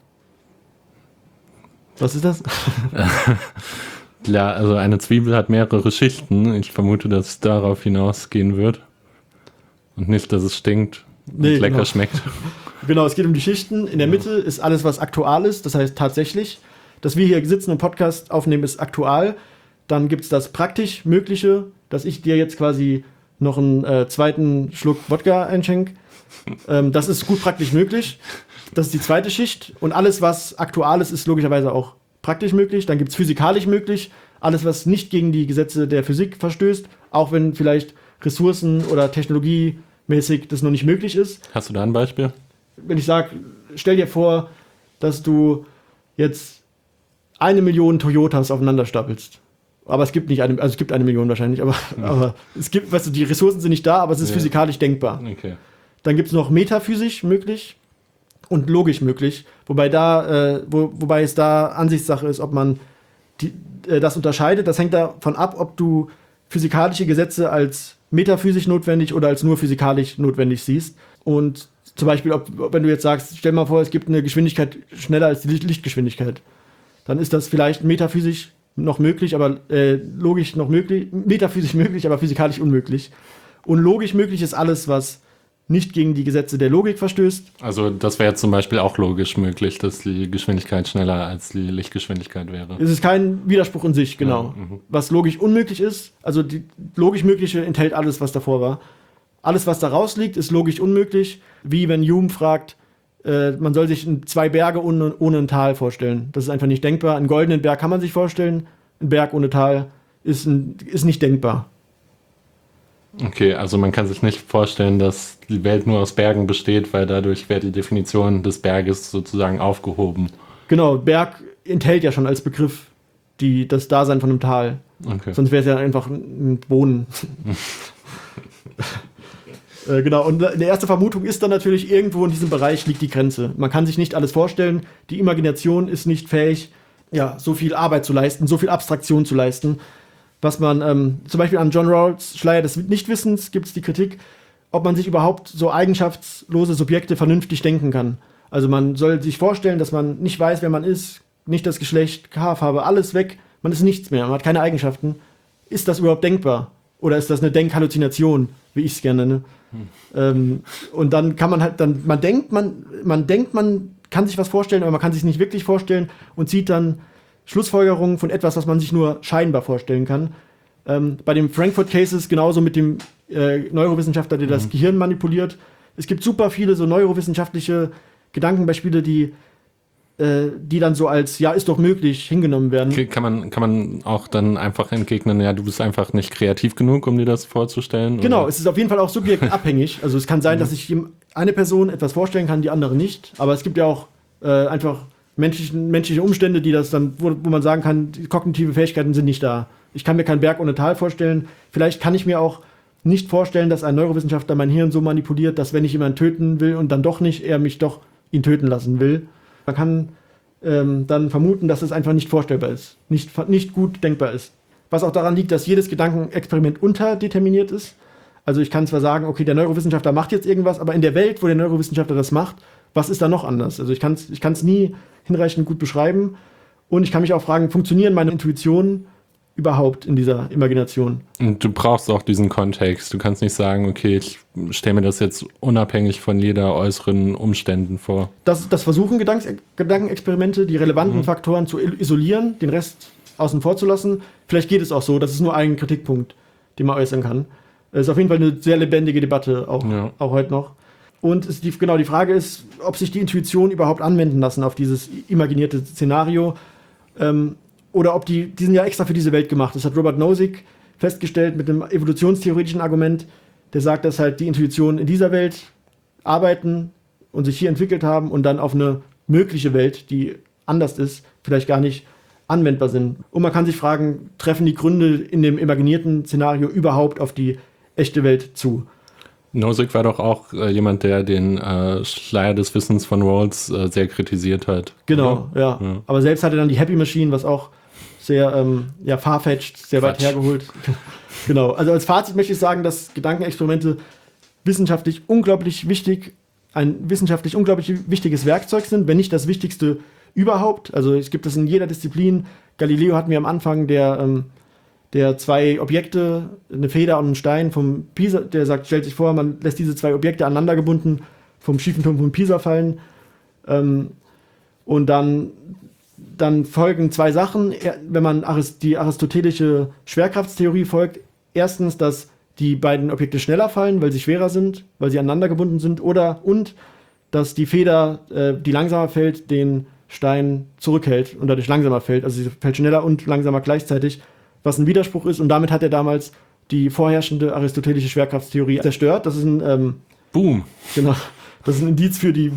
Was ist das? Ja, also eine Zwiebel hat mehrere Schichten. Ich vermute, dass es darauf hinausgehen wird. Und nicht, dass es stinkt und lecker schmeckt. Genau, es geht um die Schichten. In der Mitte ist alles, was aktual ist. Das heißt tatsächlich, dass wir hier sitzen und Podcast aufnehmen, ist aktual. Dann gibt es das praktisch Mögliche, dass ich dir jetzt quasi noch einen zweiten Schluck Wodka einschenke. Das ist gut praktisch möglich. Das ist die zweite Schicht. Und alles, was aktual ist logischerweise auch praktisch möglich. Dann gibt es physikalisch möglich. Alles, was nicht gegen die Gesetze der Physik verstößt, auch wenn vielleicht ressourcen- oder technologiemäßig das noch nicht möglich ist. Hast du da ein Beispiel? Wenn ich sage, stell dir vor, dass du jetzt 1 Million Toyotas aufeinander stapelst. Aber es gibt es gibt 1 Million wahrscheinlich, aber es gibt, weißt du, die Ressourcen sind nicht da, aber es ist physikalisch denkbar. Okay. Dann gibt es noch metaphysisch möglich und logisch möglich, wobei es da Ansichtssache ist, ob man das unterscheidet. Das hängt davon ab, ob du physikalische Gesetze als metaphysisch notwendig oder als nur physikalisch notwendig siehst. Und zum Beispiel, wenn du jetzt sagst, stell mal vor, es gibt eine Geschwindigkeit schneller als die Lichtgeschwindigkeit, dann ist das vielleicht metaphysisch noch möglich, aber logisch noch möglich, metaphysisch möglich, aber physikalisch unmöglich. Und logisch möglich ist alles, was nicht gegen die Gesetze der Logik verstößt. Also das wäre zum Beispiel auch logisch möglich, dass die Geschwindigkeit schneller als die Lichtgeschwindigkeit wäre. Es ist kein Widerspruch in sich, genau. Ja, was logisch unmöglich ist, also die logisch Mögliche enthält alles, was davor war. Alles, was da rausliegt, ist logisch unmöglich. Wie wenn Hume fragt, man soll sich 2 Berge ohne ein Tal vorstellen. Das ist einfach nicht denkbar. Einen goldenen Berg kann man sich vorstellen. Ein Berg ohne Tal ist nicht denkbar. Okay, also man kann sich nicht vorstellen, dass die Welt nur aus Bergen besteht, weil dadurch wäre die Definition des Berges sozusagen aufgehoben. Genau, Berg enthält ja schon als Begriff das Dasein von einem Tal. Okay. Sonst wäre es ja einfach ein Boden. Genau, und die erste Vermutung ist dann natürlich, irgendwo in diesem Bereich liegt die Grenze. Man kann sich nicht alles vorstellen. Die Imagination ist nicht fähig, so viel Arbeit zu leisten, so viel Abstraktion zu leisten. Was man, zum Beispiel an John Rawls Schleier des Nichtwissens gibt es die Kritik, ob man sich überhaupt so eigenschaftslose Subjekte vernünftig denken kann. Also man soll sich vorstellen, dass man nicht weiß, wer man ist, nicht das Geschlecht, Haarfarbe, alles weg, man ist nichts mehr, man hat keine Eigenschaften. Ist das überhaupt denkbar? Oder ist das eine Denkhalluzination, wie ich es gerne nenne? Und dann kann man halt, man denkt, man kann sich was vorstellen, aber man kann sich nicht wirklich vorstellen und zieht dann Schlussfolgerungen von etwas, was man sich nur scheinbar vorstellen kann. Bei den Frankfurt Cases genauso mit dem Neurowissenschaftler, der das Gehirn manipuliert. Es gibt super viele so neurowissenschaftliche Gedankenbeispiele, die dann so als, ja, ist doch möglich, hingenommen werden. Okay, kann man auch dann einfach entgegnen, ja, du bist einfach nicht kreativ genug, um dir das vorzustellen? Genau, oder? es ist auf jeden Fall auch subjektabhängig. Also es kann sein, dass sich eine Person etwas vorstellen kann, die andere nicht. Aber es gibt ja auch einfach menschliche Umstände, die das dann, wo man sagen kann, die kognitive Fähigkeiten sind nicht da. Ich kann mir keinen Berg ohne Tal vorstellen. Vielleicht kann ich mir auch nicht vorstellen, dass ein Neurowissenschaftler mein Hirn so manipuliert, dass wenn ich jemanden töten will und dann doch nicht, er mich doch ihn töten lassen will. Man kann dann vermuten, dass es einfach nicht vorstellbar ist, nicht gut denkbar ist. Was auch daran liegt, dass jedes Gedankenexperiment unterdeterminiert ist. Also ich kann zwar sagen, okay, der Neurowissenschaftler macht jetzt irgendwas, aber in der Welt, wo der Neurowissenschaftler das macht, was ist da noch anders? Also ich kann's nie hinreichend gut beschreiben. Und ich kann mich auch fragen, funktionieren meine Intuitionen überhaupt in dieser Imagination? Und du brauchst auch diesen Kontext. Du kannst nicht sagen, okay, ich stelle mir das jetzt unabhängig von jeder äußeren Umständen vor. Das versuchen Gedankenexperimente, die relevanten Faktoren zu isolieren, den Rest außen vor zu lassen. Vielleicht geht es auch so, das ist nur ein Kritikpunkt, den man äußern kann. Es ist auf jeden Fall eine sehr lebendige Debatte, auch heute noch. Und die Frage ist, ob sich die Intuition überhaupt anwenden lassen auf dieses imaginierte Szenario. Oder ob die sind ja extra für diese Welt gemacht. Das hat Robert Nozick festgestellt mit einem evolutionstheoretischen Argument, der sagt, dass halt die Intuitionen in dieser Welt arbeiten und sich hier entwickelt haben und dann auf eine mögliche Welt, die anders ist, vielleicht gar nicht anwendbar sind. Und man kann sich fragen, treffen die Gründe in dem imaginierten Szenario überhaupt auf die echte Welt zu? Nozick war doch auch jemand, der den Schleier des Wissens von Rawls sehr kritisiert hat. Genau, ja. Aber selbst hat er dann die Happy Machine, was auch sehr far-fetched, sehr weit hergeholt. Genau, also als Fazit möchte ich sagen, dass Gedankenexperimente wissenschaftlich unglaublich wichtig, ein wissenschaftlich unglaublich wichtiges Werkzeug sind, wenn nicht das Wichtigste überhaupt. Also es gibt es in jeder Disziplin. Galileo hatten wir am Anfang, der zwei Objekte, eine Feder und einen Stein vom Pisa, der sagt, stellt sich vor, man lässt diese zwei Objekte aneinander gebunden vom schiefen Turm von Pisa fallen. Und dann folgen zwei Sachen, wenn man die aristotelische Schwerkraftstheorie folgt. Erstens, dass die beiden Objekte schneller fallen, weil sie schwerer sind, weil sie aneinander gebunden sind, und dass die Feder, die langsamer fällt, den Stein zurückhält und dadurch langsamer fällt. Also sie fällt schneller und langsamer gleichzeitig, was ein Widerspruch ist. Und damit hat er damals die vorherrschende aristotelische Schwerkraftstheorie zerstört. Das ist ein Boom. Genau. Das ist ein Indiz für die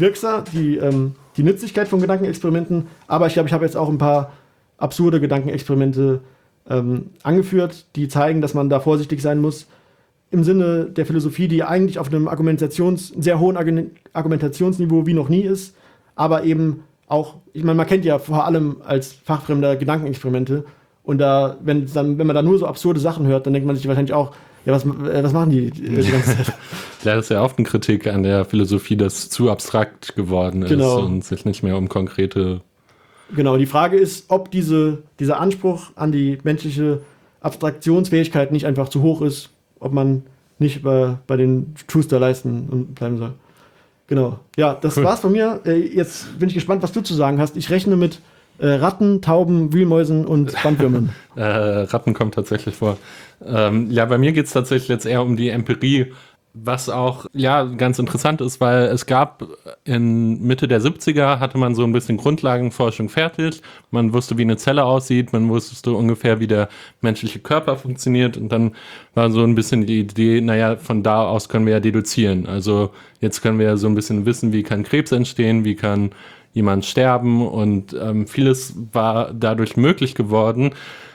die Nützlichkeit von Gedankenexperimenten. Aber ich glaube, ich habe jetzt auch ein paar absurde Gedankenexperimente angeführt, die zeigen, dass man da vorsichtig sein muss. Im Sinne der Philosophie, die eigentlich auf einem sehr hohen Argumentationsniveau wie noch nie ist, aber eben auch, ich meine, man kennt ja vor allem als Fachfremder Gedankenexperimente. Und wenn man da nur so absurde Sachen hört, dann denkt man sich wahrscheinlich auch, ja, was machen die ganze Zeit? Das ist ja oft eine Kritik an der Philosophie, dass zu abstrakt geworden ist und sich nicht mehr um konkrete... Genau, die Frage ist, ob dieser Anspruch an die menschliche Abstraktionsfähigkeit nicht einfach zu hoch ist, ob man nicht bei den Schusterleisten bleiben soll. Genau. Ja, das war's von mir. Jetzt bin ich gespannt, was du zu sagen hast. Ich rechne mit Ratten, Tauben, Wühlmäusen und Bandwürmern. Ratten kommen tatsächlich vor. Bei mir geht es tatsächlich jetzt eher um die Empirie, was auch ganz interessant ist, weil es gab in Mitte der 70er hatte man so ein bisschen Grundlagenforschung fertig. Man wusste, wie eine Zelle aussieht, man wusste ungefähr, wie der menschliche Körper funktioniert, und dann war so ein bisschen die Idee, von da aus können wir ja deduzieren. Also jetzt können wir ja so ein bisschen wissen, wie kann Krebs entstehen, wie kann jemand sterben, und vieles war dadurch möglich geworden,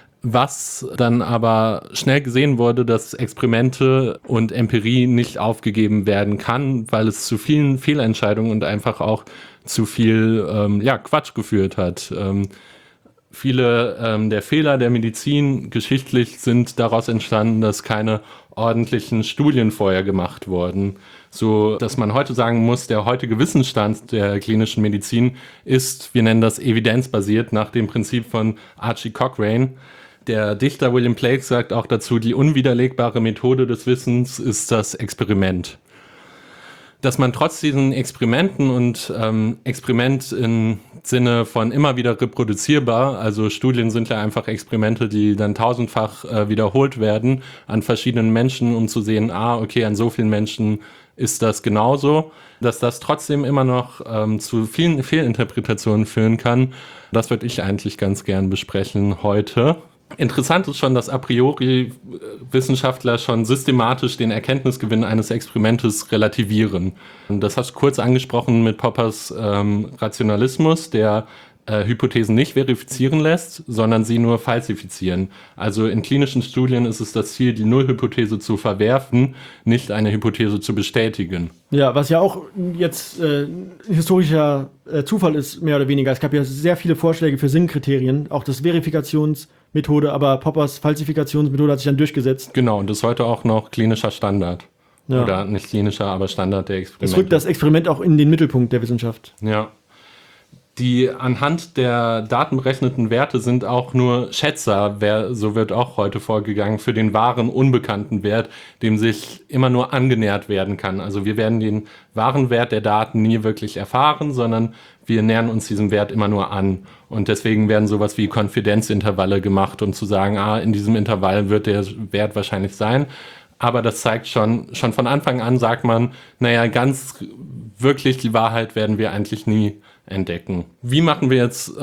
was dann aber schnell gesehen wurde, dass Experimente und Empirie nicht aufgegeben werden kann, weil es zu vielen Fehlentscheidungen und einfach auch zu viel Quatsch geführt hat. Viele der Fehler der Medizin geschichtlich sind daraus entstanden, dass keine ordentlichen Studien vorher gemacht wurden. So, dass man heute sagen muss, der heutige Wissensstand der klinischen Medizin ist, wir nennen das evidenzbasiert, nach dem Prinzip von Archie Cochrane. Der Dichter William Blake sagt auch dazu, die unwiderlegbare Methode des Wissens ist das Experiment. Dass man trotz diesen Experimenten und Experiment im Sinne von immer wieder reproduzierbar, also Studien sind ja einfach Experimente, die dann tausendfach wiederholt werden an verschiedenen Menschen, um zu sehen, okay, an so vielen Menschen ist das genauso, dass das trotzdem immer noch zu vielen Fehlinterpretationen führen kann. Das würde ich eigentlich ganz gern besprechen heute. Interessant ist schon, dass a priori Wissenschaftler schon systematisch den Erkenntnisgewinn eines Experimentes relativieren. Und das hast du kurz angesprochen mit Poppers Rationalismus, der Hypothesen nicht verifizieren lässt, sondern sie nur falsifizieren. Also in klinischen Studien ist es das Ziel, die Nullhypothese zu verwerfen, nicht eine Hypothese zu bestätigen. Ja, was ja auch jetzt historischer Zufall ist, mehr oder weniger. Es gab ja sehr viele Vorschläge für Sinnkriterien, auch das Verifikationsmethode, aber Poppers Falsifikationsmethode hat sich dann durchgesetzt. Genau, und das ist heute auch noch klinischer Standard. Ja. Oder nicht klinischer, aber Standard der Experimente. Es rückt das Experiment auch in den Mittelpunkt der Wissenschaft. Ja. Die anhand der datenberechneten Werte sind auch nur Schätzer, so wird auch heute vorgegangen, für den wahren unbekannten Wert, dem sich immer nur angenähert werden kann. Also wir werden den wahren Wert der Daten nie wirklich erfahren, sondern wir nähern uns diesem Wert immer nur an. Und deswegen werden sowas wie Konfidenzintervalle gemacht, um zu sagen, in diesem Intervall wird der Wert wahrscheinlich sein. Aber das zeigt schon von Anfang an sagt man, naja, ganz wirklich die Wahrheit werden wir eigentlich nie entdecken. Wie machen wir jetzt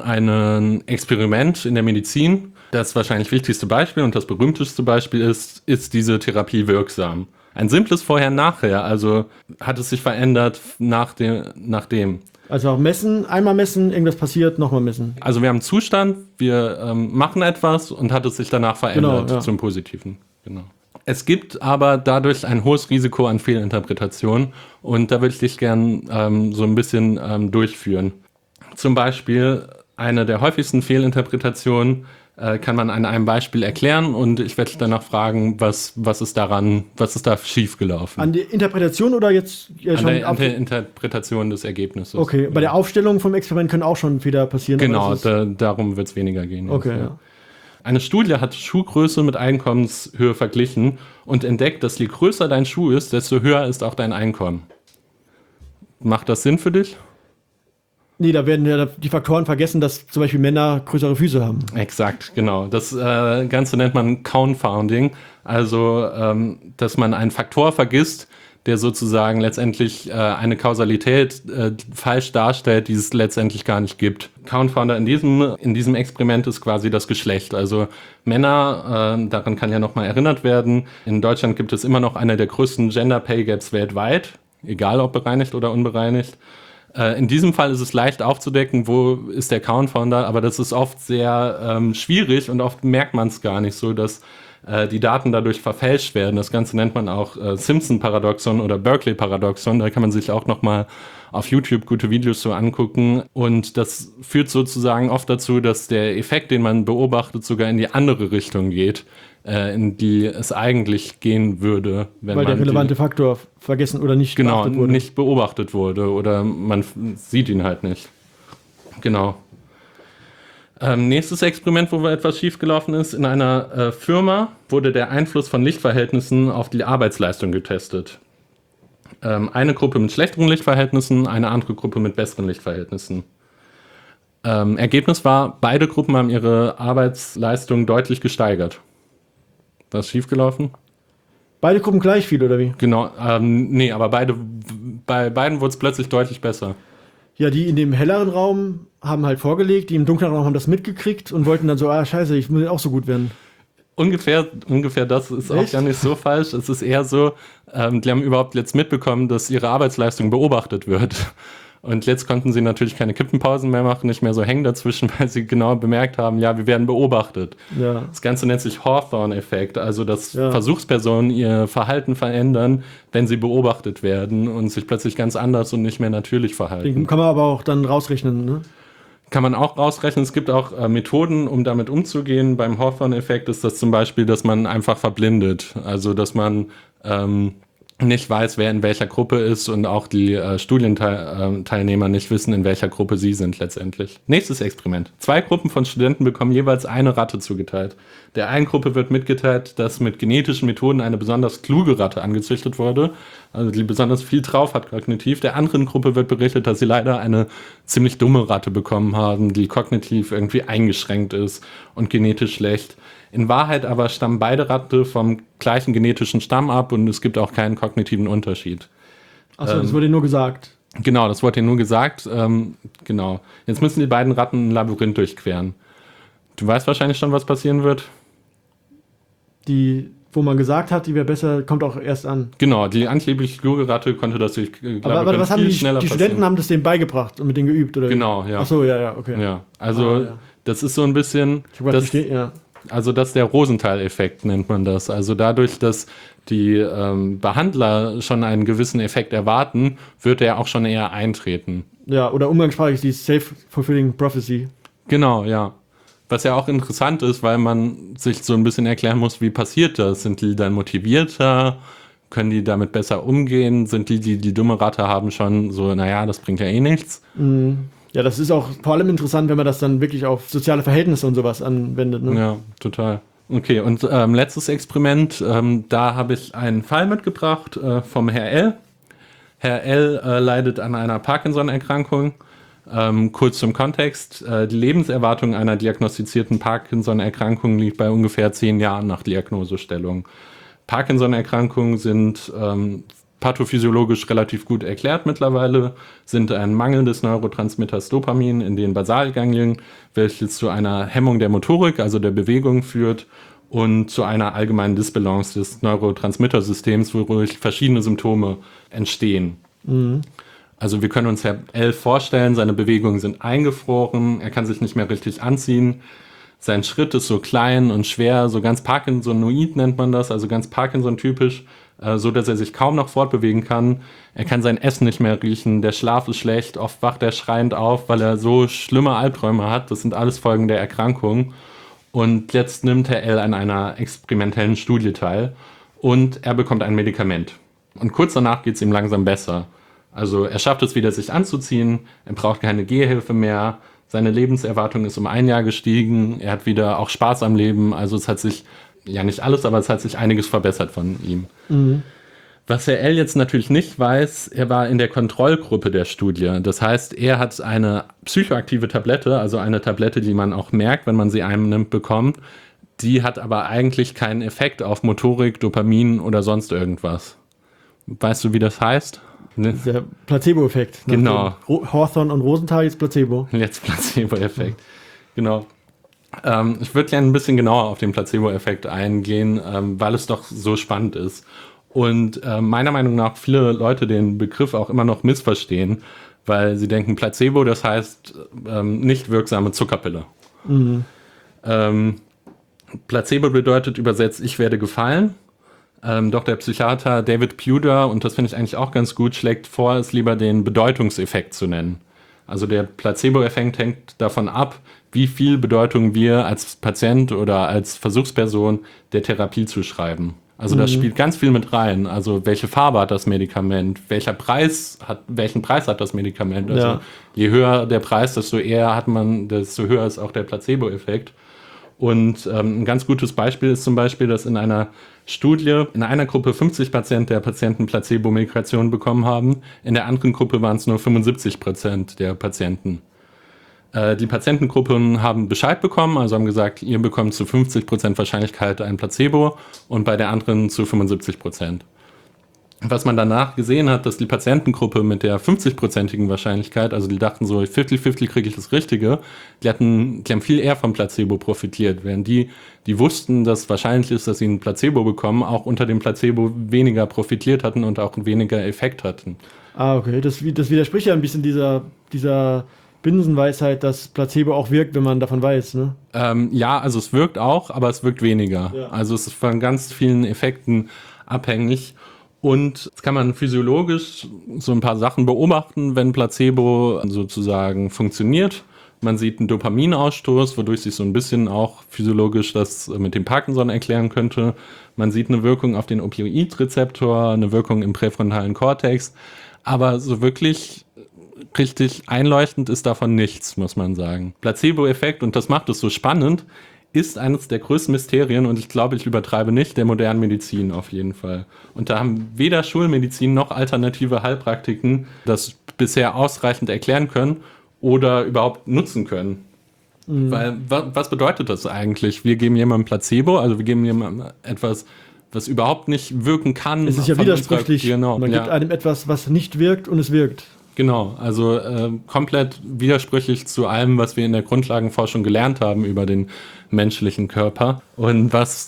ein Experiment in der Medizin? Das wahrscheinlich wichtigste Beispiel und das berühmteste Beispiel ist diese Therapie wirksam? Ein simples Vorher-Nachher, also hat es sich verändert nach dem. Also auch messen, einmal messen, irgendwas passiert, nochmal messen. Also wir haben einen Zustand, wir machen etwas und hat es sich danach verändert zum Positiven. Genau. Es gibt aber dadurch ein hohes Risiko an Fehlinterpretationen und da würde ich dich gern so ein bisschen durchführen. Zum Beispiel eine der häufigsten Fehlinterpretationen kann man an einem Beispiel erklären und ich werde dich danach fragen, was ist da schiefgelaufen? An der Interpretation oder jetzt an der Interpretation des Ergebnisses. Okay, bei der Aufstellung vom Experiment können auch schon Fehler passieren. Genau, darum wird es weniger gehen. Okay, ja. Eine Studie hat Schuhgröße mit Einkommenshöhe verglichen und entdeckt, dass je größer dein Schuh ist, desto höher ist auch dein Einkommen. Macht das Sinn für dich? Nee, da werden ja die Faktoren vergessen, dass zum Beispiel Männer größere Füße haben. Exakt, genau. Das Ganze nennt man Confounding, also dass man einen Faktor vergisst, der sozusagen letztendlich eine Kausalität falsch darstellt, die es letztendlich gar nicht gibt. Confounder in diesem Experiment ist quasi das Geschlecht. Also Männer, daran kann ja nochmal erinnert werden, in Deutschland gibt es immer noch eine der größten Gender Pay Gaps weltweit, egal ob bereinigt oder unbereinigt. In diesem Fall ist es leicht aufzudecken, wo ist der Confounder, aber das ist oft sehr schwierig und oft merkt man es gar nicht so, dass die Daten dadurch verfälscht werden. Das Ganze nennt man auch Simpson-Paradoxon oder Berkeley-Paradoxon. Da kann man sich auch nochmal auf YouTube gute Videos so angucken. Und das führt sozusagen oft dazu, dass der Effekt, den man beobachtet, sogar in die andere Richtung geht, in die es eigentlich gehen würde, wenn weil der relevante Faktor vergessen oder nicht beachtet wurde. Nicht beobachtet wurde oder man sieht ihn halt nicht. Genau. Nächstes Experiment, wo etwas schiefgelaufen ist, in einer Firma wurde der Einfluss von Lichtverhältnissen auf die Arbeitsleistung getestet. Eine Gruppe mit schlechteren Lichtverhältnissen, eine andere Gruppe mit besseren Lichtverhältnissen. Ergebnis war, beide Gruppen haben ihre Arbeitsleistung deutlich gesteigert. Was ist schiefgelaufen? Beide Gruppen gleich viel, oder wie? Genau, nee, aber bei beiden wurde es plötzlich deutlich besser. Ja, die in dem helleren Raum haben halt vorgelegt, die im dunkleren Raum haben das mitgekriegt und wollten dann so, scheiße, ich muss auch so gut werden. Ungefähr das ist auch gar nicht so falsch. Es ist eher so, die haben überhaupt jetzt mitbekommen, dass ihre Arbeitsleistung beobachtet wird. Und jetzt konnten sie natürlich keine Kippenpausen mehr machen, nicht mehr so hängen dazwischen, weil sie genau bemerkt haben, ja, wir werden beobachtet. Ja. Das Ganze nennt sich Hawthorne-Effekt, also dass Versuchspersonen ihr Verhalten verändern, wenn sie beobachtet werden und sich plötzlich ganz anders und nicht mehr natürlich verhalten. Den kann man aber auch dann rausrechnen, ne? Kann man auch rausrechnen. Es gibt auch Methoden, um damit umzugehen. Beim Hawthorne-Effekt ist das zum Beispiel, dass man einfach verblindet. Also, dass man nicht weiß, wer in welcher Gruppe ist und auch die Studienteilnehmer nicht wissen, in welcher Gruppe sie sind letztendlich. Nächstes Experiment. 2 Gruppen von Studenten bekommen jeweils eine Ratte zugeteilt. Der einen Gruppe wird mitgeteilt, dass mit genetischen Methoden eine besonders kluge Ratte angezüchtet wurde, also die besonders viel drauf hat kognitiv. Der anderen Gruppe wird berichtet, dass sie leider eine ziemlich dumme Ratte bekommen haben, die kognitiv irgendwie eingeschränkt ist und genetisch schlecht. In Wahrheit aber stammen beide Ratten vom gleichen genetischen Stamm ab und es gibt auch keinen kognitiven Unterschied. Achso, das wurde nur gesagt. Genau, das wurde nur gesagt. Genau. Jetzt müssen die beiden Ratten ein Labyrinth durchqueren. Du weißt wahrscheinlich schon, was passieren wird. Die wo man gesagt hat, die wäre besser, kommt auch erst an. Genau, die angebliche Flurratte konnte das, ich glaube, Aber was haben viel die schneller Studenten passieren. haben das denen beigebracht und mit denen geübt, oder? Genau, ja. Ach so, ja, okay. Ja, also ja. das ist so ein bisschen, Ich hab grad versteht, ja. also das ist der Rosenthal-Effekt, nennt man das. Also dadurch, dass die Behandler schon einen gewissen Effekt erwarten, wird er auch schon eher eintreten. Ja, oder umgangssprachlich die Self-Fulfilling Prophecy. Genau, ja. Was ja auch interessant ist, weil man sich so ein bisschen erklären muss, wie passiert das? Sind die dann motivierter? Können die damit besser umgehen? Sind die dumme Ratte haben, schon so, naja, das bringt ja eh nichts? Ja, das ist auch vor allem interessant, wenn man das dann wirklich auf soziale Verhältnisse und sowas anwendet. Ne? Ja, total. Okay, und letztes Experiment, da habe ich einen Fall mitgebracht vom Herr L. Herr L. Leidet an einer Parkinson-Erkrankung. Kurz zum Kontext, die Lebenserwartung einer diagnostizierten Parkinson-Erkrankung liegt bei ungefähr 10 Jahren nach Diagnosestellung. Parkinson-Erkrankungen sind pathophysiologisch relativ gut erklärt mittlerweile, sind ein Mangel des Neurotransmitters Dopamin in den Basalganglien, welches zu einer Hemmung der Motorik, also der Bewegung führt und zu einer allgemeinen Disbalance des Neurotransmittersystems, wodurch verschiedene Symptome entstehen. Also wir können uns Herr L. vorstellen, seine Bewegungen sind eingefroren, er kann sich nicht mehr richtig anziehen, sein Schritt ist so klein und schwer, so ganz Parkinsonoid nennt man das, also ganz Parkinson-typisch, so dass er sich kaum noch fortbewegen kann. Er kann sein Essen nicht mehr riechen, der Schlaf ist schlecht, oft wacht er schreiend auf, weil er so schlimme Albträume hat. Das sind alles Folgen der Erkrankung. Und jetzt nimmt Herr L. an einer experimentellen Studie teil und er bekommt ein Medikament. Und kurz danach geht es ihm langsam besser. Also er schafft es wieder, sich anzuziehen, er braucht keine Gehhilfe mehr, seine Lebenserwartung ist um 1 Jahr gestiegen, er hat wieder auch Spaß am Leben, also es hat sich, ja nicht alles, aber es hat sich einiges verbessert von ihm. Was Herr L. jetzt natürlich nicht weiß, er war in der Kontrollgruppe der Studie. Das heißt, er hat eine psychoaktive Tablette, also eine Tablette, die man auch merkt, wenn man sie einnimmt, bekommt. Die hat aber eigentlich keinen Effekt auf Motorik, Dopamin oder sonst irgendwas. Weißt du, wie das heißt? Ne? Der Placebo-Effekt. Genau. Hawthorne und Rosenthal ist Placebo. Jetzt Placebo-Effekt. Genau. Ich würde gerne ein bisschen genauer auf den Placebo-Effekt eingehen, weil es doch so spannend ist. Und meiner Meinung nach viele Leute den Begriff auch immer noch missverstehen, weil sie denken, Placebo, das heißt nicht wirksame Zuckerpille. Placebo bedeutet übersetzt, ich werde gefallen. Doch der Psychiater David Puder, und das finde ich eigentlich auch ganz gut, schlägt vor, es lieber den Bedeutungseffekt zu nennen. Also der Placebo-Effekt hängt davon ab, wie viel Bedeutung wir als Patient oder als Versuchsperson der Therapie zuschreiben. Also das spielt ganz viel mit rein. Also welche Farbe hat das Medikament? Welchen Preis hat das Medikament? Also je höher der Preis, desto höher ist auch der Placebo-Effekt. Und ein ganz gutes Beispiel ist zum Beispiel, dass in einer Studie in einer Gruppe 50% der Patienten Placebo-Medikation bekommen haben, in der anderen Gruppe waren es nur 75% der Patienten. Die Patientengruppen haben Bescheid bekommen, also haben gesagt, ihr bekommt zu 50% Wahrscheinlichkeit ein Placebo und bei der anderen zu 75%. Was man danach gesehen hat, dass die Patientengruppe mit der 50%igen Wahrscheinlichkeit, also die dachten so 50-50 kriege ich das Richtige, die haben viel eher vom Placebo profitiert, während die wussten, dass wahrscheinlich ist, dass sie ein Placebo bekommen, auch unter dem Placebo weniger profitiert hatten und auch weniger Effekt hatten. Ah, okay. Das widerspricht ja ein bisschen dieser Binsenweisheit, dass Placebo auch wirkt, wenn man davon weiß, ne? Ja, also es wirkt auch, aber es wirkt weniger. Ja. Also es ist von ganz vielen Effekten abhängig. Und jetzt kann man physiologisch so ein paar Sachen beobachten, wenn Placebo sozusagen funktioniert. Man sieht einen Dopaminausstoß, wodurch sich so ein bisschen auch physiologisch das mit dem Parkinson erklären könnte. Man sieht eine Wirkung auf den Opioidrezeptor, eine Wirkung im präfrontalen Kortex. Aber so wirklich richtig einleuchtend ist davon nichts, muss man sagen. Placebo-Effekt, und das macht es so spannend, ist eines der größten Mysterien, und ich glaube, ich übertreibe nicht, der modernen Medizin auf jeden Fall. Und da haben weder Schulmedizin noch alternative Heilpraktiken das bisher ausreichend erklären können oder überhaupt nutzen können. Weil, was bedeutet das eigentlich? Wir geben jemandem Placebo, also wir geben jemandem etwas, was überhaupt nicht wirken kann. Es ist ja widersprüchlich. Genau, Man gibt einem etwas, was nicht wirkt, und es wirkt. Genau, also komplett widersprüchlich zu allem, was wir in der Grundlagenforschung gelernt haben über den menschlichen Körper. Und was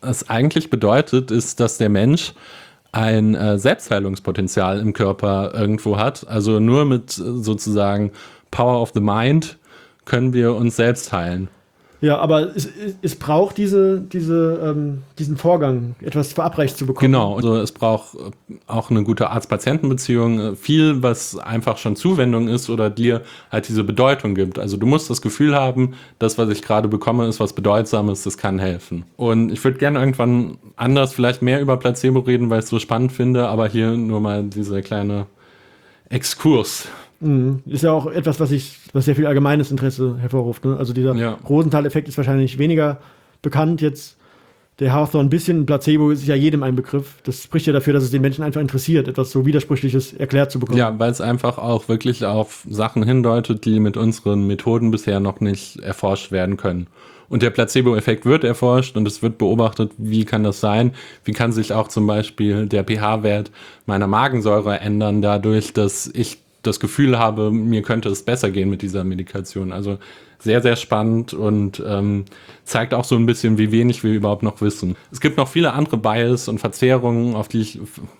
es eigentlich bedeutet, ist, dass der Mensch ein Selbstheilungspotenzial im Körper irgendwo hat. Also nur mit sozusagen Power of the Mind können wir uns selbst heilen. Ja, aber es braucht diesen Vorgang, etwas verabreicht zu bekommen. Genau, also es braucht auch eine gute Arzt-Patienten-Beziehung, viel, was einfach schon Zuwendung ist oder dir halt diese Bedeutung gibt. Also du musst das Gefühl haben, das, was ich gerade bekomme, ist was Bedeutsames, das kann helfen. Und ich würde gerne irgendwann anders vielleicht mehr über Placebo reden, weil ich es so spannend finde, aber hier nur mal dieser kleine Exkurs. Ist ja auch etwas, was sehr viel allgemeines Interesse hervorruft. Ne? Also dieser Rosenthal-Effekt ist wahrscheinlich weniger bekannt jetzt. Der Hawthorne ein bisschen, Placebo ist ja jedem ein Begriff. Das spricht ja dafür, dass es den Menschen einfach interessiert, etwas so Widersprüchliches erklärt zu bekommen. Ja, weil es einfach auch wirklich auf Sachen hindeutet, die mit unseren Methoden bisher noch nicht erforscht werden können. Und der Placebo-Effekt wird erforscht und es wird beobachtet, wie kann das sein? Wie kann sich auch zum Beispiel der pH-Wert meiner Magensäure ändern, dadurch, dass ich das Gefühl habe, mir könnte es besser gehen mit dieser Medikation. Also sehr, sehr spannend und zeigt auch so ein bisschen, wie wenig wir überhaupt noch wissen. Es gibt noch viele andere Bias und Verzerrungen, auf die ich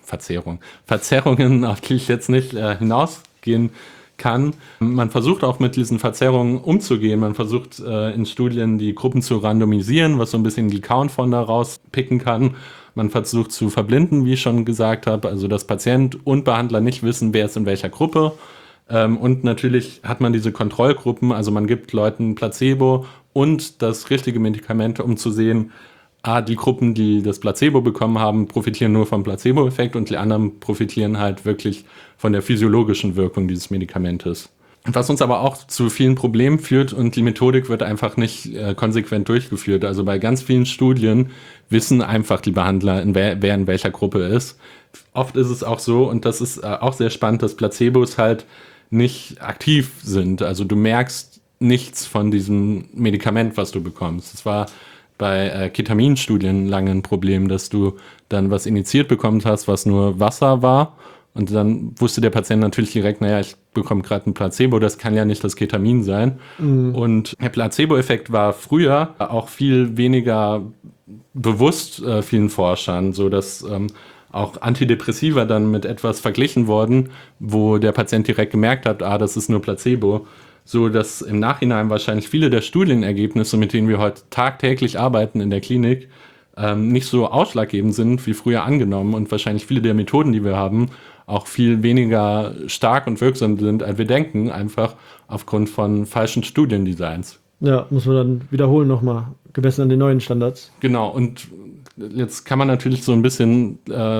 jetzt nicht hinausgehen kann. Man versucht auch mit diesen Verzerrungen umzugehen. Man versucht in Studien die Gruppen zu randomisieren, was so ein bisschen die Count von da rauspicken kann. Man versucht zu verblinden, wie ich schon gesagt habe, also dass Patient und Behandler nicht wissen, wer ist in welcher Gruppe. Und natürlich hat man diese Kontrollgruppen, also man gibt Leuten Placebo und das richtige Medikament, um zu sehen, die Gruppen, die das Placebo bekommen haben, profitieren nur vom Placebo-Effekt und die anderen profitieren halt wirklich von der physiologischen Wirkung dieses Medikamentes. Was uns aber auch zu vielen Problemen führt und die Methodik wird einfach nicht konsequent durchgeführt. Also bei ganz vielen Studien wissen einfach die Behandler, wer in welcher Gruppe ist. Oft ist es auch so, und das ist auch sehr spannend, dass Placebos halt nicht aktiv sind. Also du merkst nichts von diesem Medikament, was du bekommst. Es war bei Ketaminstudien lange ein Problem, dass du dann was injiziert bekommen hast, was nur Wasser war. Und dann wusste der Patient natürlich direkt, naja, ich bekomme gerade ein Placebo, das kann ja nicht das Ketamin sein. Und der Placebo-Effekt war früher auch viel weniger bewusst vielen Forschern, so dass auch Antidepressiva dann mit etwas verglichen wurden, wo der Patient direkt gemerkt hat, das ist nur Placebo. So dass im Nachhinein wahrscheinlich viele der Studienergebnisse, mit denen wir heute tagtäglich arbeiten in der Klinik, nicht so ausschlaggebend sind wie früher angenommen und wahrscheinlich viele der Methoden, die wir haben, auch viel weniger stark und wirksam sind, als wir denken, einfach aufgrund von falschen Studiendesigns. Ja, muss man dann wiederholen nochmal, gemessen an den neuen Standards. Genau, und jetzt kann man natürlich so ein bisschen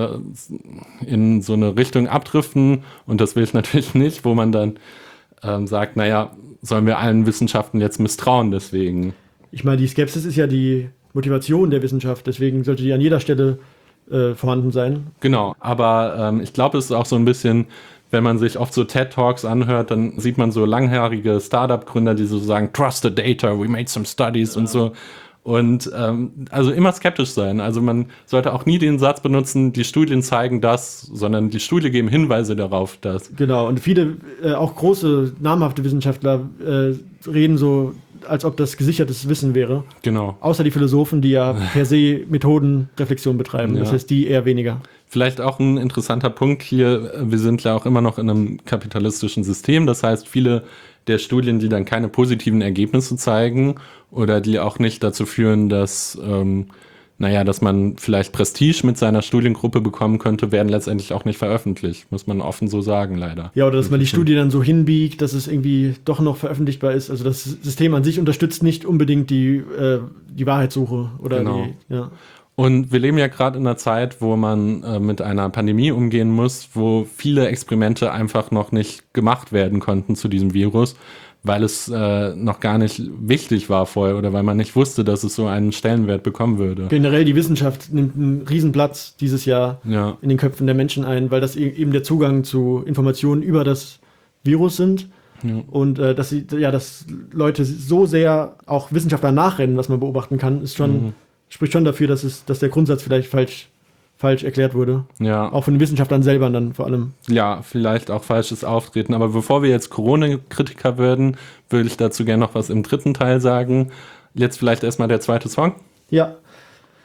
in so eine Richtung abdriften und das will ich natürlich nicht, wo man dann sagt, naja, sollen wir allen Wissenschaften jetzt misstrauen deswegen? Ich meine, die Skepsis ist ja die Motivation der Wissenschaft, deswegen sollte die an jeder Stelle vorhanden sein. Genau, aber ich glaube, es ist auch so ein bisschen, wenn man sich oft so TED-Talks anhört, dann sieht man so langhaarige Startup-Gründer, die so sagen, trust the data, we made some studies und so. Und also immer skeptisch sein. Also man sollte auch nie den Satz benutzen, die Studien zeigen das, sondern die Studien geben Hinweise darauf, dass. Genau, und viele, auch große, namhafte Wissenschaftler reden so, als ob das gesichertes Wissen wäre. Genau. Außer die Philosophen, die ja per se Methodenreflexion betreiben. Ja. Das heißt, die eher weniger. Vielleicht auch ein interessanter Punkt hier, wir sind ja auch immer noch in einem kapitalistischen System. Das heißt, viele der Studien, die dann keine positiven Ergebnisse zeigen oder die auch nicht dazu führen, dass, dass man vielleicht Prestige mit seiner Studiengruppe bekommen könnte, werden letztendlich auch nicht veröffentlicht, muss man offen so sagen, leider. Ja, oder dass man die Studie dann so hinbiegt, dass es irgendwie doch noch veröffentlichbar ist. Also das System an sich unterstützt nicht unbedingt die Wahrheitssuche oder genau. Ja. Und wir leben ja gerade in einer Zeit, wo man mit einer Pandemie umgehen muss, wo viele Experimente einfach noch nicht gemacht werden konnten zu diesem Virus, weil es noch gar nicht wichtig war vorher oder weil man nicht wusste, dass es so einen Stellenwert bekommen würde. Generell die Wissenschaft nimmt einen Riesen-Platz dieses Jahr in den Köpfen der Menschen ein, weil das eben der Zugang zu Informationen über das Virus sind. Ja. Und dass Leute so sehr auch Wissenschaftler nachrennen, was man beobachten kann, ist schon spricht schon dafür, dass der Grundsatz vielleicht falsch erklärt wurde. Ja. Auch von den Wissenschaftlern selber dann vor allem. Ja, vielleicht auch falsches Auftreten. Aber bevor wir jetzt Corona-Kritiker werden, würde ich dazu gerne noch was im dritten Teil sagen. Jetzt vielleicht erstmal der zweite Song. Ja.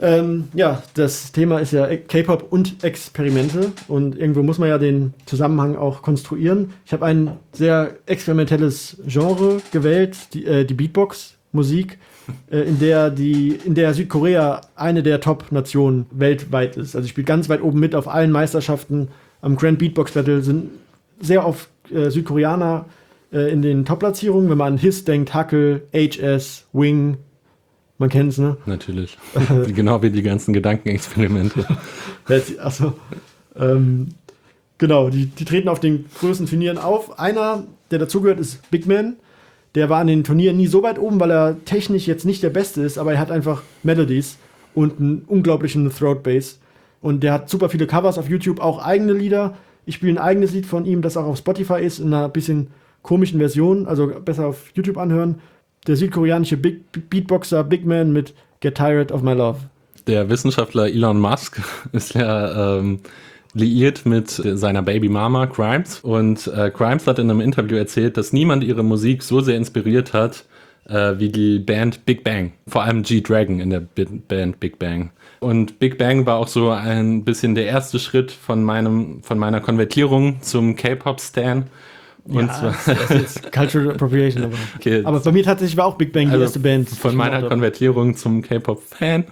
Ja, das Thema ist ja K-Pop und Experimente und irgendwo muss man ja den Zusammenhang auch konstruieren. Ich habe ein sehr experimentelles Genre gewählt, die Beatbox-Musik, in der Südkorea eine der Top-Nationen weltweit ist. Also ich spiele ganz weit oben mit auf allen Meisterschaften. Am Grand Beatbox Battle sind sehr oft Südkoreaner in den Top-Platzierungen. Wenn man an Hiss denkt, Hackel, HS, Wing, man kennt's, ne? Natürlich. Genau wie die ganzen Gedankenexperimente. Also, genau, die treten auf den größten Turnieren auf. Einer, der dazugehört, ist Big Man. Der war an den Turnieren nie so weit oben, weil er technisch jetzt nicht der Beste ist, aber er hat einfach Melodies und einen unglaublichen Throat Bass. Und der hat super viele Covers auf YouTube, auch eigene Lieder. Ich spiele ein eigenes Lied von ihm, das auch auf Spotify ist, in einer bisschen komischen Version, also besser auf YouTube anhören. Der südkoreanische Beatboxer Big Man mit Get Tired of My Love. Der Wissenschaftler Elon Musk ist ja liiert mit seiner Babymama Grimes. Und Grimes hat in einem Interview erzählt, dass niemand ihre Musik so sehr inspiriert hat wie die Band Big Bang. Vor allem G-Dragon in der Band Big Bang. Und Big Bang war auch so ein bisschen der erste Schritt von meiner Konvertierung zum K-Pop-Stan. Und ja, zwar das ist Cultural Appropriation. Aber, okay. Aber bei mir tatsächlich war auch Big Bang die erste Band. Von meiner Konvertierung zum K-Pop-Fan.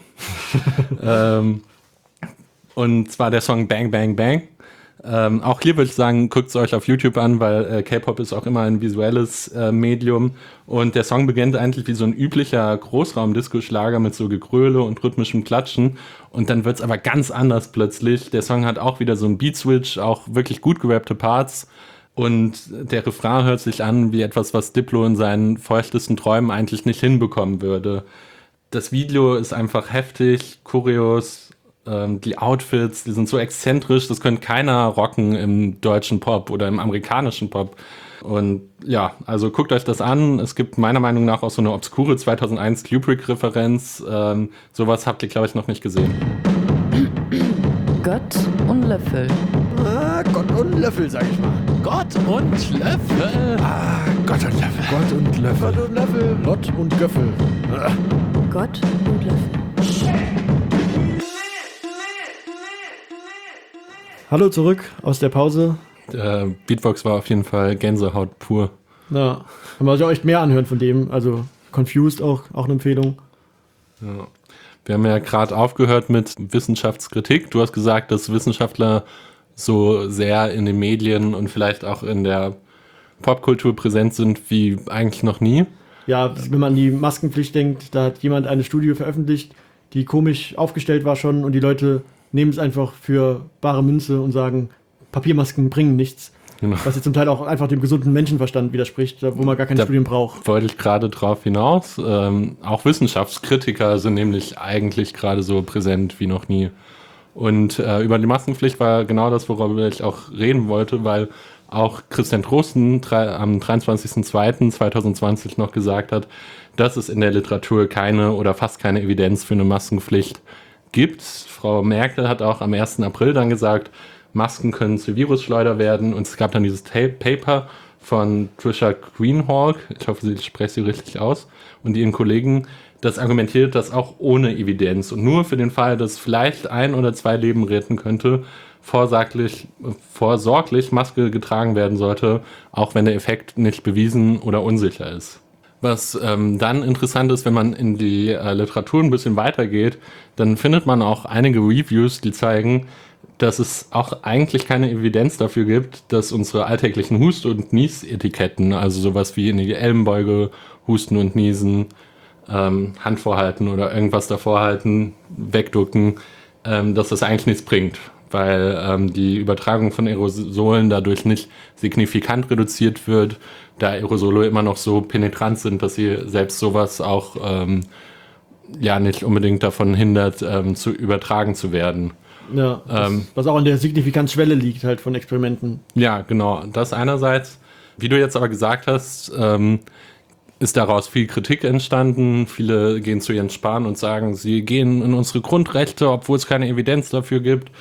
Und zwar der Song Bang Bang Bang. Auch hier würde ich sagen, guckt es euch auf YouTube an, weil K-Pop ist auch immer ein visuelles Medium. Und der Song beginnt eigentlich wie so ein üblicher Großraum-Disco-Schlager mit so Gegröle und rhythmischem Klatschen. Und dann wird es aber ganz anders plötzlich. Der Song hat auch wieder so einen Beat-Switch, auch wirklich gut gerappte Parts. Und der Refrain hört sich an wie etwas, was Diplo in seinen feuchtesten Träumen eigentlich nicht hinbekommen würde. Das Video ist einfach heftig, Choreos, die Outfits, die sind so exzentrisch, das könnte keiner rocken im deutschen Pop oder im amerikanischen Pop. Und ja, also guckt euch das an. Es gibt meiner Meinung nach auch so eine obskure 2001 Kubrick-Referenz. Sowas habt ihr, glaube ich, noch nicht gesehen. Gott und Löffel. Gott und Löffel, sag ich mal. Gott und Löffel. Gott und Löffel. Gott und Löffel. Gott und Löffel. Lott und Göffel. Gott und Löffel. Hallo zurück aus der Pause. Beatbox war auf jeden Fall Gänsehaut pur. Ja, kann man sich auch echt mehr anhören von dem. Also Confused auch eine Empfehlung. Ja. Wir haben ja gerade aufgehört mit Wissenschaftskritik. Du hast gesagt, dass Wissenschaftler so sehr in den Medien und vielleicht auch in der Popkultur präsent sind wie eigentlich noch nie. Ja, wenn man an die Maskenpflicht denkt, da hat jemand eine Studie veröffentlicht, die komisch aufgestellt war schon und die Leute nehmen es einfach für bare Münze und sagen, Papiermasken bringen nichts. Genau. Was jetzt zum Teil auch einfach dem gesunden Menschenverstand widerspricht, wo man gar keine Studien braucht. Wollte ich gerade drauf hinaus. Auch Wissenschaftskritiker sind nämlich eigentlich gerade so präsent wie noch nie. Und über die Maskenpflicht war genau das, worüber ich auch reden wollte, weil auch Christian Drosten am 23.02.2020 noch gesagt hat, dass es in der Literatur keine oder fast keine Evidenz für eine Maskenpflicht gibt. Frau Merkel hat auch am 1. April dann gesagt, Masken können zu Virusschleuder werden. Und es gab dann dieses Paper von Trisha Greenhalgh, ich hoffe, ich spreche sie richtig aus, und ihren Kollegen, das argumentiert, dass auch ohne Evidenz und nur für den Fall, dass vielleicht 1 oder 2 Leben retten könnte, vorsorglich Maske getragen werden sollte, auch wenn der Effekt nicht bewiesen oder unsicher ist. Was dann interessant ist, wenn man in die Literatur ein bisschen weitergeht, dann findet man auch einige Reviews, die zeigen, dass es auch eigentlich keine Evidenz dafür gibt, dass unsere alltäglichen Hust- und Niesetiketten, also sowas wie in die Ellenbeuge husten und niesen, Hand vorhalten oder irgendwas davor halten, wegducken, dass das eigentlich nichts bringt, weil die Übertragung von Aerosolen dadurch nicht signifikant reduziert wird, da Aerosole immer noch so penetrant sind, dass sie selbst sowas auch nicht unbedingt davon hindert, zu übertragen zu werden. Ja, was auch an der Signifikanzschwelle liegt halt von Experimenten. Ja, genau, das einerseits. Wie du jetzt aber gesagt hast, ist daraus viel Kritik entstanden. Viele gehen zu Jens Spahn und sagen, sie gehen in unsere Grundrechte, obwohl es keine Evidenz dafür gibt.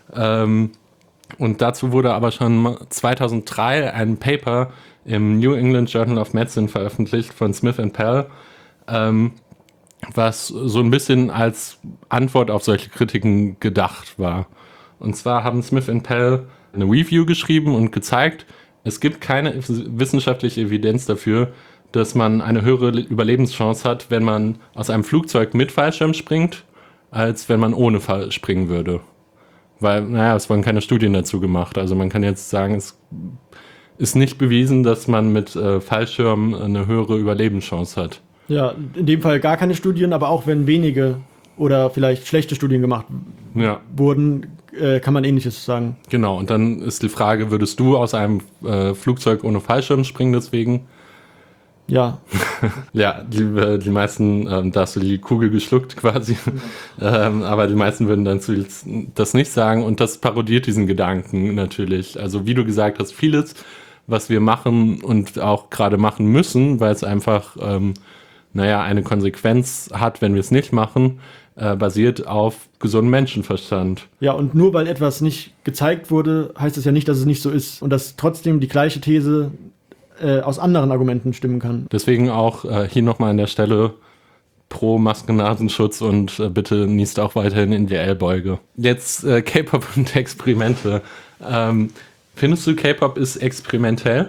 Und dazu wurde aber schon 2003 ein Paper im New England Journal of Medicine veröffentlicht von Smith and Pell, was so ein bisschen als Antwort auf solche Kritiken gedacht war. Und zwar haben Smith und Pell eine Review geschrieben und gezeigt, es gibt keine wissenschaftliche Evidenz dafür, dass man eine höhere Überlebenschance hat, wenn man aus einem Flugzeug mit Fallschirm springt, als wenn man ohne springen würde. Weil, es wurden keine Studien dazu gemacht. Also man kann jetzt sagen, es ist nicht bewiesen, dass man mit Fallschirm eine höhere Überlebenschance hat. Ja, in dem Fall gar keine Studien, aber auch wenn wenige oder vielleicht schlechte Studien gemacht wurden, kann man Ähnliches sagen. Genau, und dann ist die Frage, würdest du aus einem Flugzeug ohne Fallschirm springen deswegen? Ja. Ja, die meisten, da hast du die Kugel geschluckt quasi, aber die meisten würden dann das nicht sagen und das parodiert diesen Gedanken natürlich. Also wie du gesagt hast, vieles, was wir machen und auch gerade machen müssen, weil es einfach eine Konsequenz hat, wenn wir es nicht machen, basiert auf gesundem Menschenverstand. Ja, und nur weil etwas nicht gezeigt wurde, heißt es ja nicht, dass es nicht so ist und dass trotzdem die gleiche These aus anderen Argumenten stimmen kann. Deswegen auch hier nochmal an der Stelle pro Maske-Nasenschutz und bitte niest auch weiterhin in die Ellbeuge. Jetzt K-Pop und Experimente. Findest du, K-Pop ist experimentell?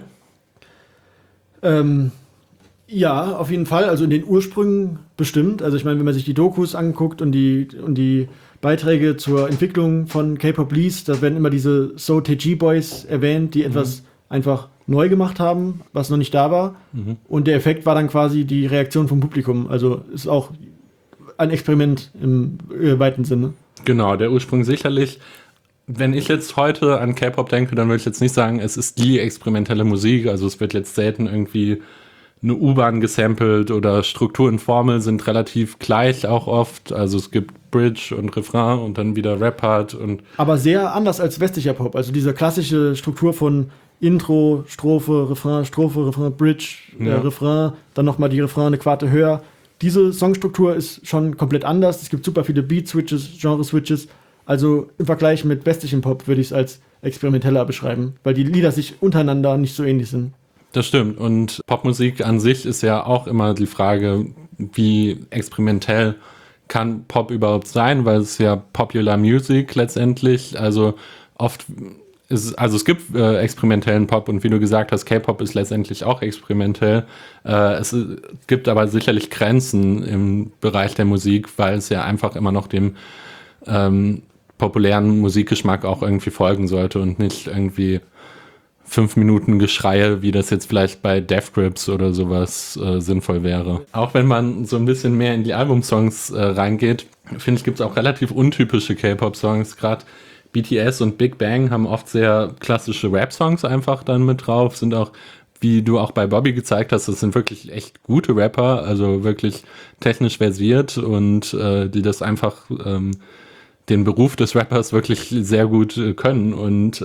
Ja, auf jeden Fall. Also in den Ursprüngen bestimmt. Also ich meine, wenn man sich die Dokus anguckt und die Beiträge zur Entwicklung von K-Pop liest, da werden immer diese So Taiji Boys erwähnt, die etwas einfach neu gemacht haben, was noch nicht da war. Und der Effekt war dann quasi die Reaktion vom Publikum. Also ist auch ein Experiment im weiten Sinne. Genau, der Ursprung sicherlich. Wenn ich jetzt heute an K-Pop denke, dann würde ich jetzt nicht sagen, es ist die experimentelle Musik. Also es wird jetzt selten irgendwie eine U-Bahn gesampelt oder Struktur und Formel sind relativ gleich auch oft. Also es gibt Bridge und Refrain und dann wieder Rap-Part. Aber sehr anders als westlicher Pop. Also diese klassische Struktur von Intro, Strophe, Refrain, Bridge, Refrain, dann nochmal die Refrain eine Quarte höher. Diese Songstruktur ist schon komplett anders. Es gibt super viele Beat-Switches, Genre-Switches. Also im Vergleich mit westlichem Pop würde ich es als experimenteller beschreiben, weil die Lieder sich untereinander nicht so ähnlich sind. Das stimmt. Und Popmusik an sich ist ja auch immer die Frage, wie experimentell kann Pop überhaupt sein, weil es ja Popular Music letztendlich, also oft es gibt experimentellen Pop und wie du gesagt hast, K-Pop ist letztendlich auch experimentell. Es gibt aber sicherlich Grenzen im Bereich der Musik, weil es ja einfach immer noch dem populären Musikgeschmack auch irgendwie folgen sollte und nicht irgendwie 5 Minuten Geschreie, wie das jetzt vielleicht bei Death Grips oder sowas sinnvoll wäre. Auch wenn man so ein bisschen mehr in die Albumsongs reingeht, finde ich, gibt es auch relativ untypische K-Pop-Songs. Gerade BTS und Big Bang haben oft sehr klassische Rap-Songs einfach dann mit drauf, sind auch, wie du auch bei Bobby gezeigt hast, das sind wirklich echt gute Rapper, also wirklich technisch versiert und die das einfach den Beruf des Rappers wirklich sehr gut können und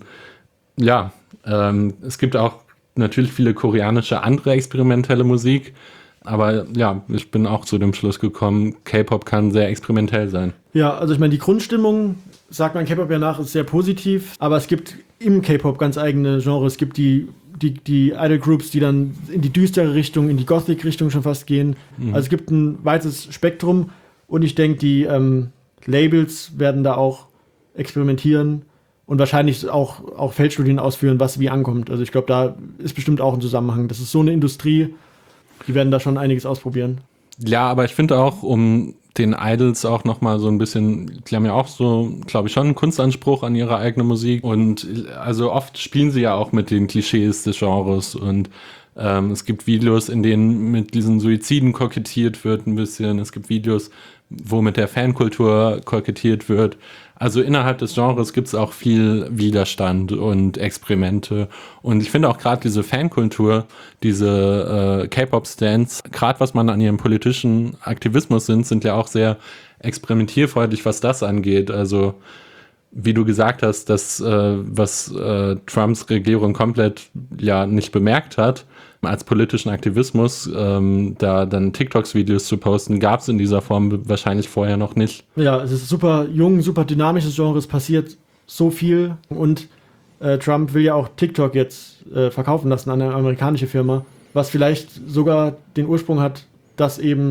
es gibt auch natürlich viele koreanische andere experimentelle Musik, aber ja, ich bin auch zu dem Schluss gekommen, K-Pop kann sehr experimentell sein. Ja, also ich meine, die Grundstimmung, sagt man K-Pop ja nach, ist sehr positiv, aber es gibt im K-Pop ganz eigene Genres. Es gibt die Idol-Groups, die dann in die düstere Richtung, in die Gothic-Richtung schon fast gehen. Also es gibt ein weites Spektrum und ich denke, die Labels werden da auch experimentieren und wahrscheinlich auch Feldstudien ausführen, was wie ankommt. Also ich glaube, da ist bestimmt auch ein Zusammenhang. Das ist so eine Industrie, die werden da schon einiges ausprobieren. Ja, aber ich finde auch, um den Idols auch nochmal so ein bisschen, die haben ja auch so, glaube ich, schon einen Kunstanspruch an ihre eigene Musik und also oft spielen sie ja auch mit den Klischees des Genres und es gibt Videos, in denen mit diesen Suiziden kokettiert wird ein bisschen, es gibt Videos, wo mit der Fankultur kokettiert wird. Also innerhalb des Genres gibt es auch viel Widerstand und Experimente. Und ich finde auch gerade diese Fankultur, diese K-Pop-Stands, gerade was man an ihrem politischen Aktivismus sind ja auch sehr experimentierfreudig, was das angeht. Also wie du gesagt hast, das, was Trumps Regierung komplett ja nicht bemerkt hat, als politischen Aktivismus, da dann TikToks-Videos zu posten, gab es in dieser Form wahrscheinlich vorher noch nicht. Ja, es ist super jung, super dynamisches Genre, es passiert so viel und Trump will ja auch TikTok jetzt verkaufen lassen an eine amerikanische Firma, was vielleicht sogar den Ursprung hat, dass eben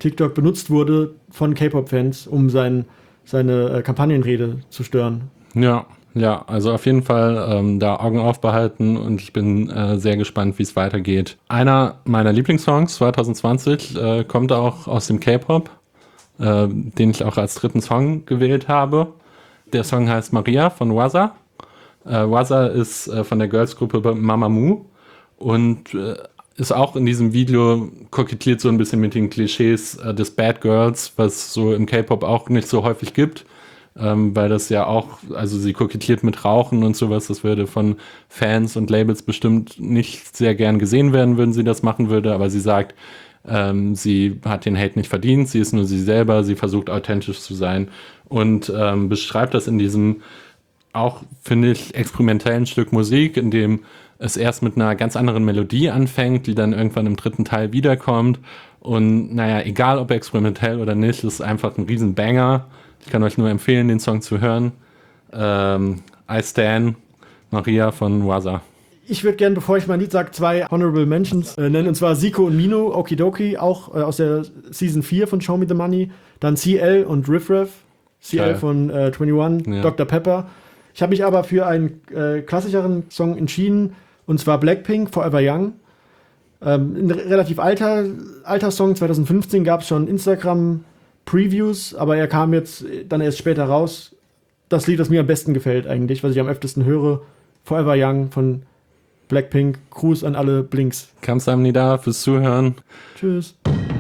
TikTok benutzt wurde von K-Pop-Fans, um seine Kampagnenrede zu stören. Ja, also auf jeden Fall da Augen aufbehalten und ich bin sehr gespannt, wie es weitergeht. Einer meiner Lieblingssongs 2020 kommt auch aus dem K-Pop, den ich auch als dritten Song gewählt habe. Der Song heißt Maria von Waza. Waza ist von der Girls-Gruppe Mamamoo und ist auch in diesem Video kokettiert so ein bisschen mit den Klischees des Bad Girls, was so im K-Pop auch nicht so häufig gibt. Weil das ja auch, also sie kokettiert mit Rauchen und sowas, das würde von Fans und Labels bestimmt nicht sehr gern gesehen werden, würden sie das machen würde, aber sie sagt, sie hat den Hate nicht verdient, sie ist nur sie selber, sie versucht authentisch zu sein und beschreibt das in diesem auch, finde ich, experimentellen Stück Musik, in dem es erst mit einer ganz anderen Melodie anfängt, die dann irgendwann im dritten Teil wiederkommt und naja, egal ob experimentell oder nicht, ist einfach ein riesen Banger. Ich kann euch nur empfehlen, den Song zu hören. I Stan, Maria von Waza. Ich würde gerne, bevor ich mein Lied sage, 2 Honorable Mentions nennen, und zwar Zico und Mino, Okidoki, auch aus der Season 4 von Show Me the Money. Dann CL und Riff Raff, CL von 21, ja. Dr. Pepper. Ich habe mich aber für einen klassischeren Song entschieden, und zwar Blackpink, Forever Young. Ein relativ alter Song, 2015 gab es schon Instagram-Previews, aber er kam jetzt dann erst später raus. Das Lied, das mir am besten gefällt eigentlich, was ich am öftesten höre, Forever Young von Blackpink. Gruß an alle Blinks. Kamsahamnida fürs Zuhören. Tschüss.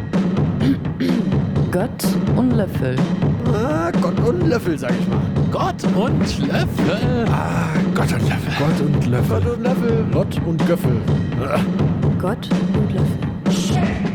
Gott und Löffel. Gott und Löffel, sag ich mal. Gott und Löffel. Gott und Löffel. Gott und Löffel. Gott und Löffel. Gott und Göffel. Gott und Löffel.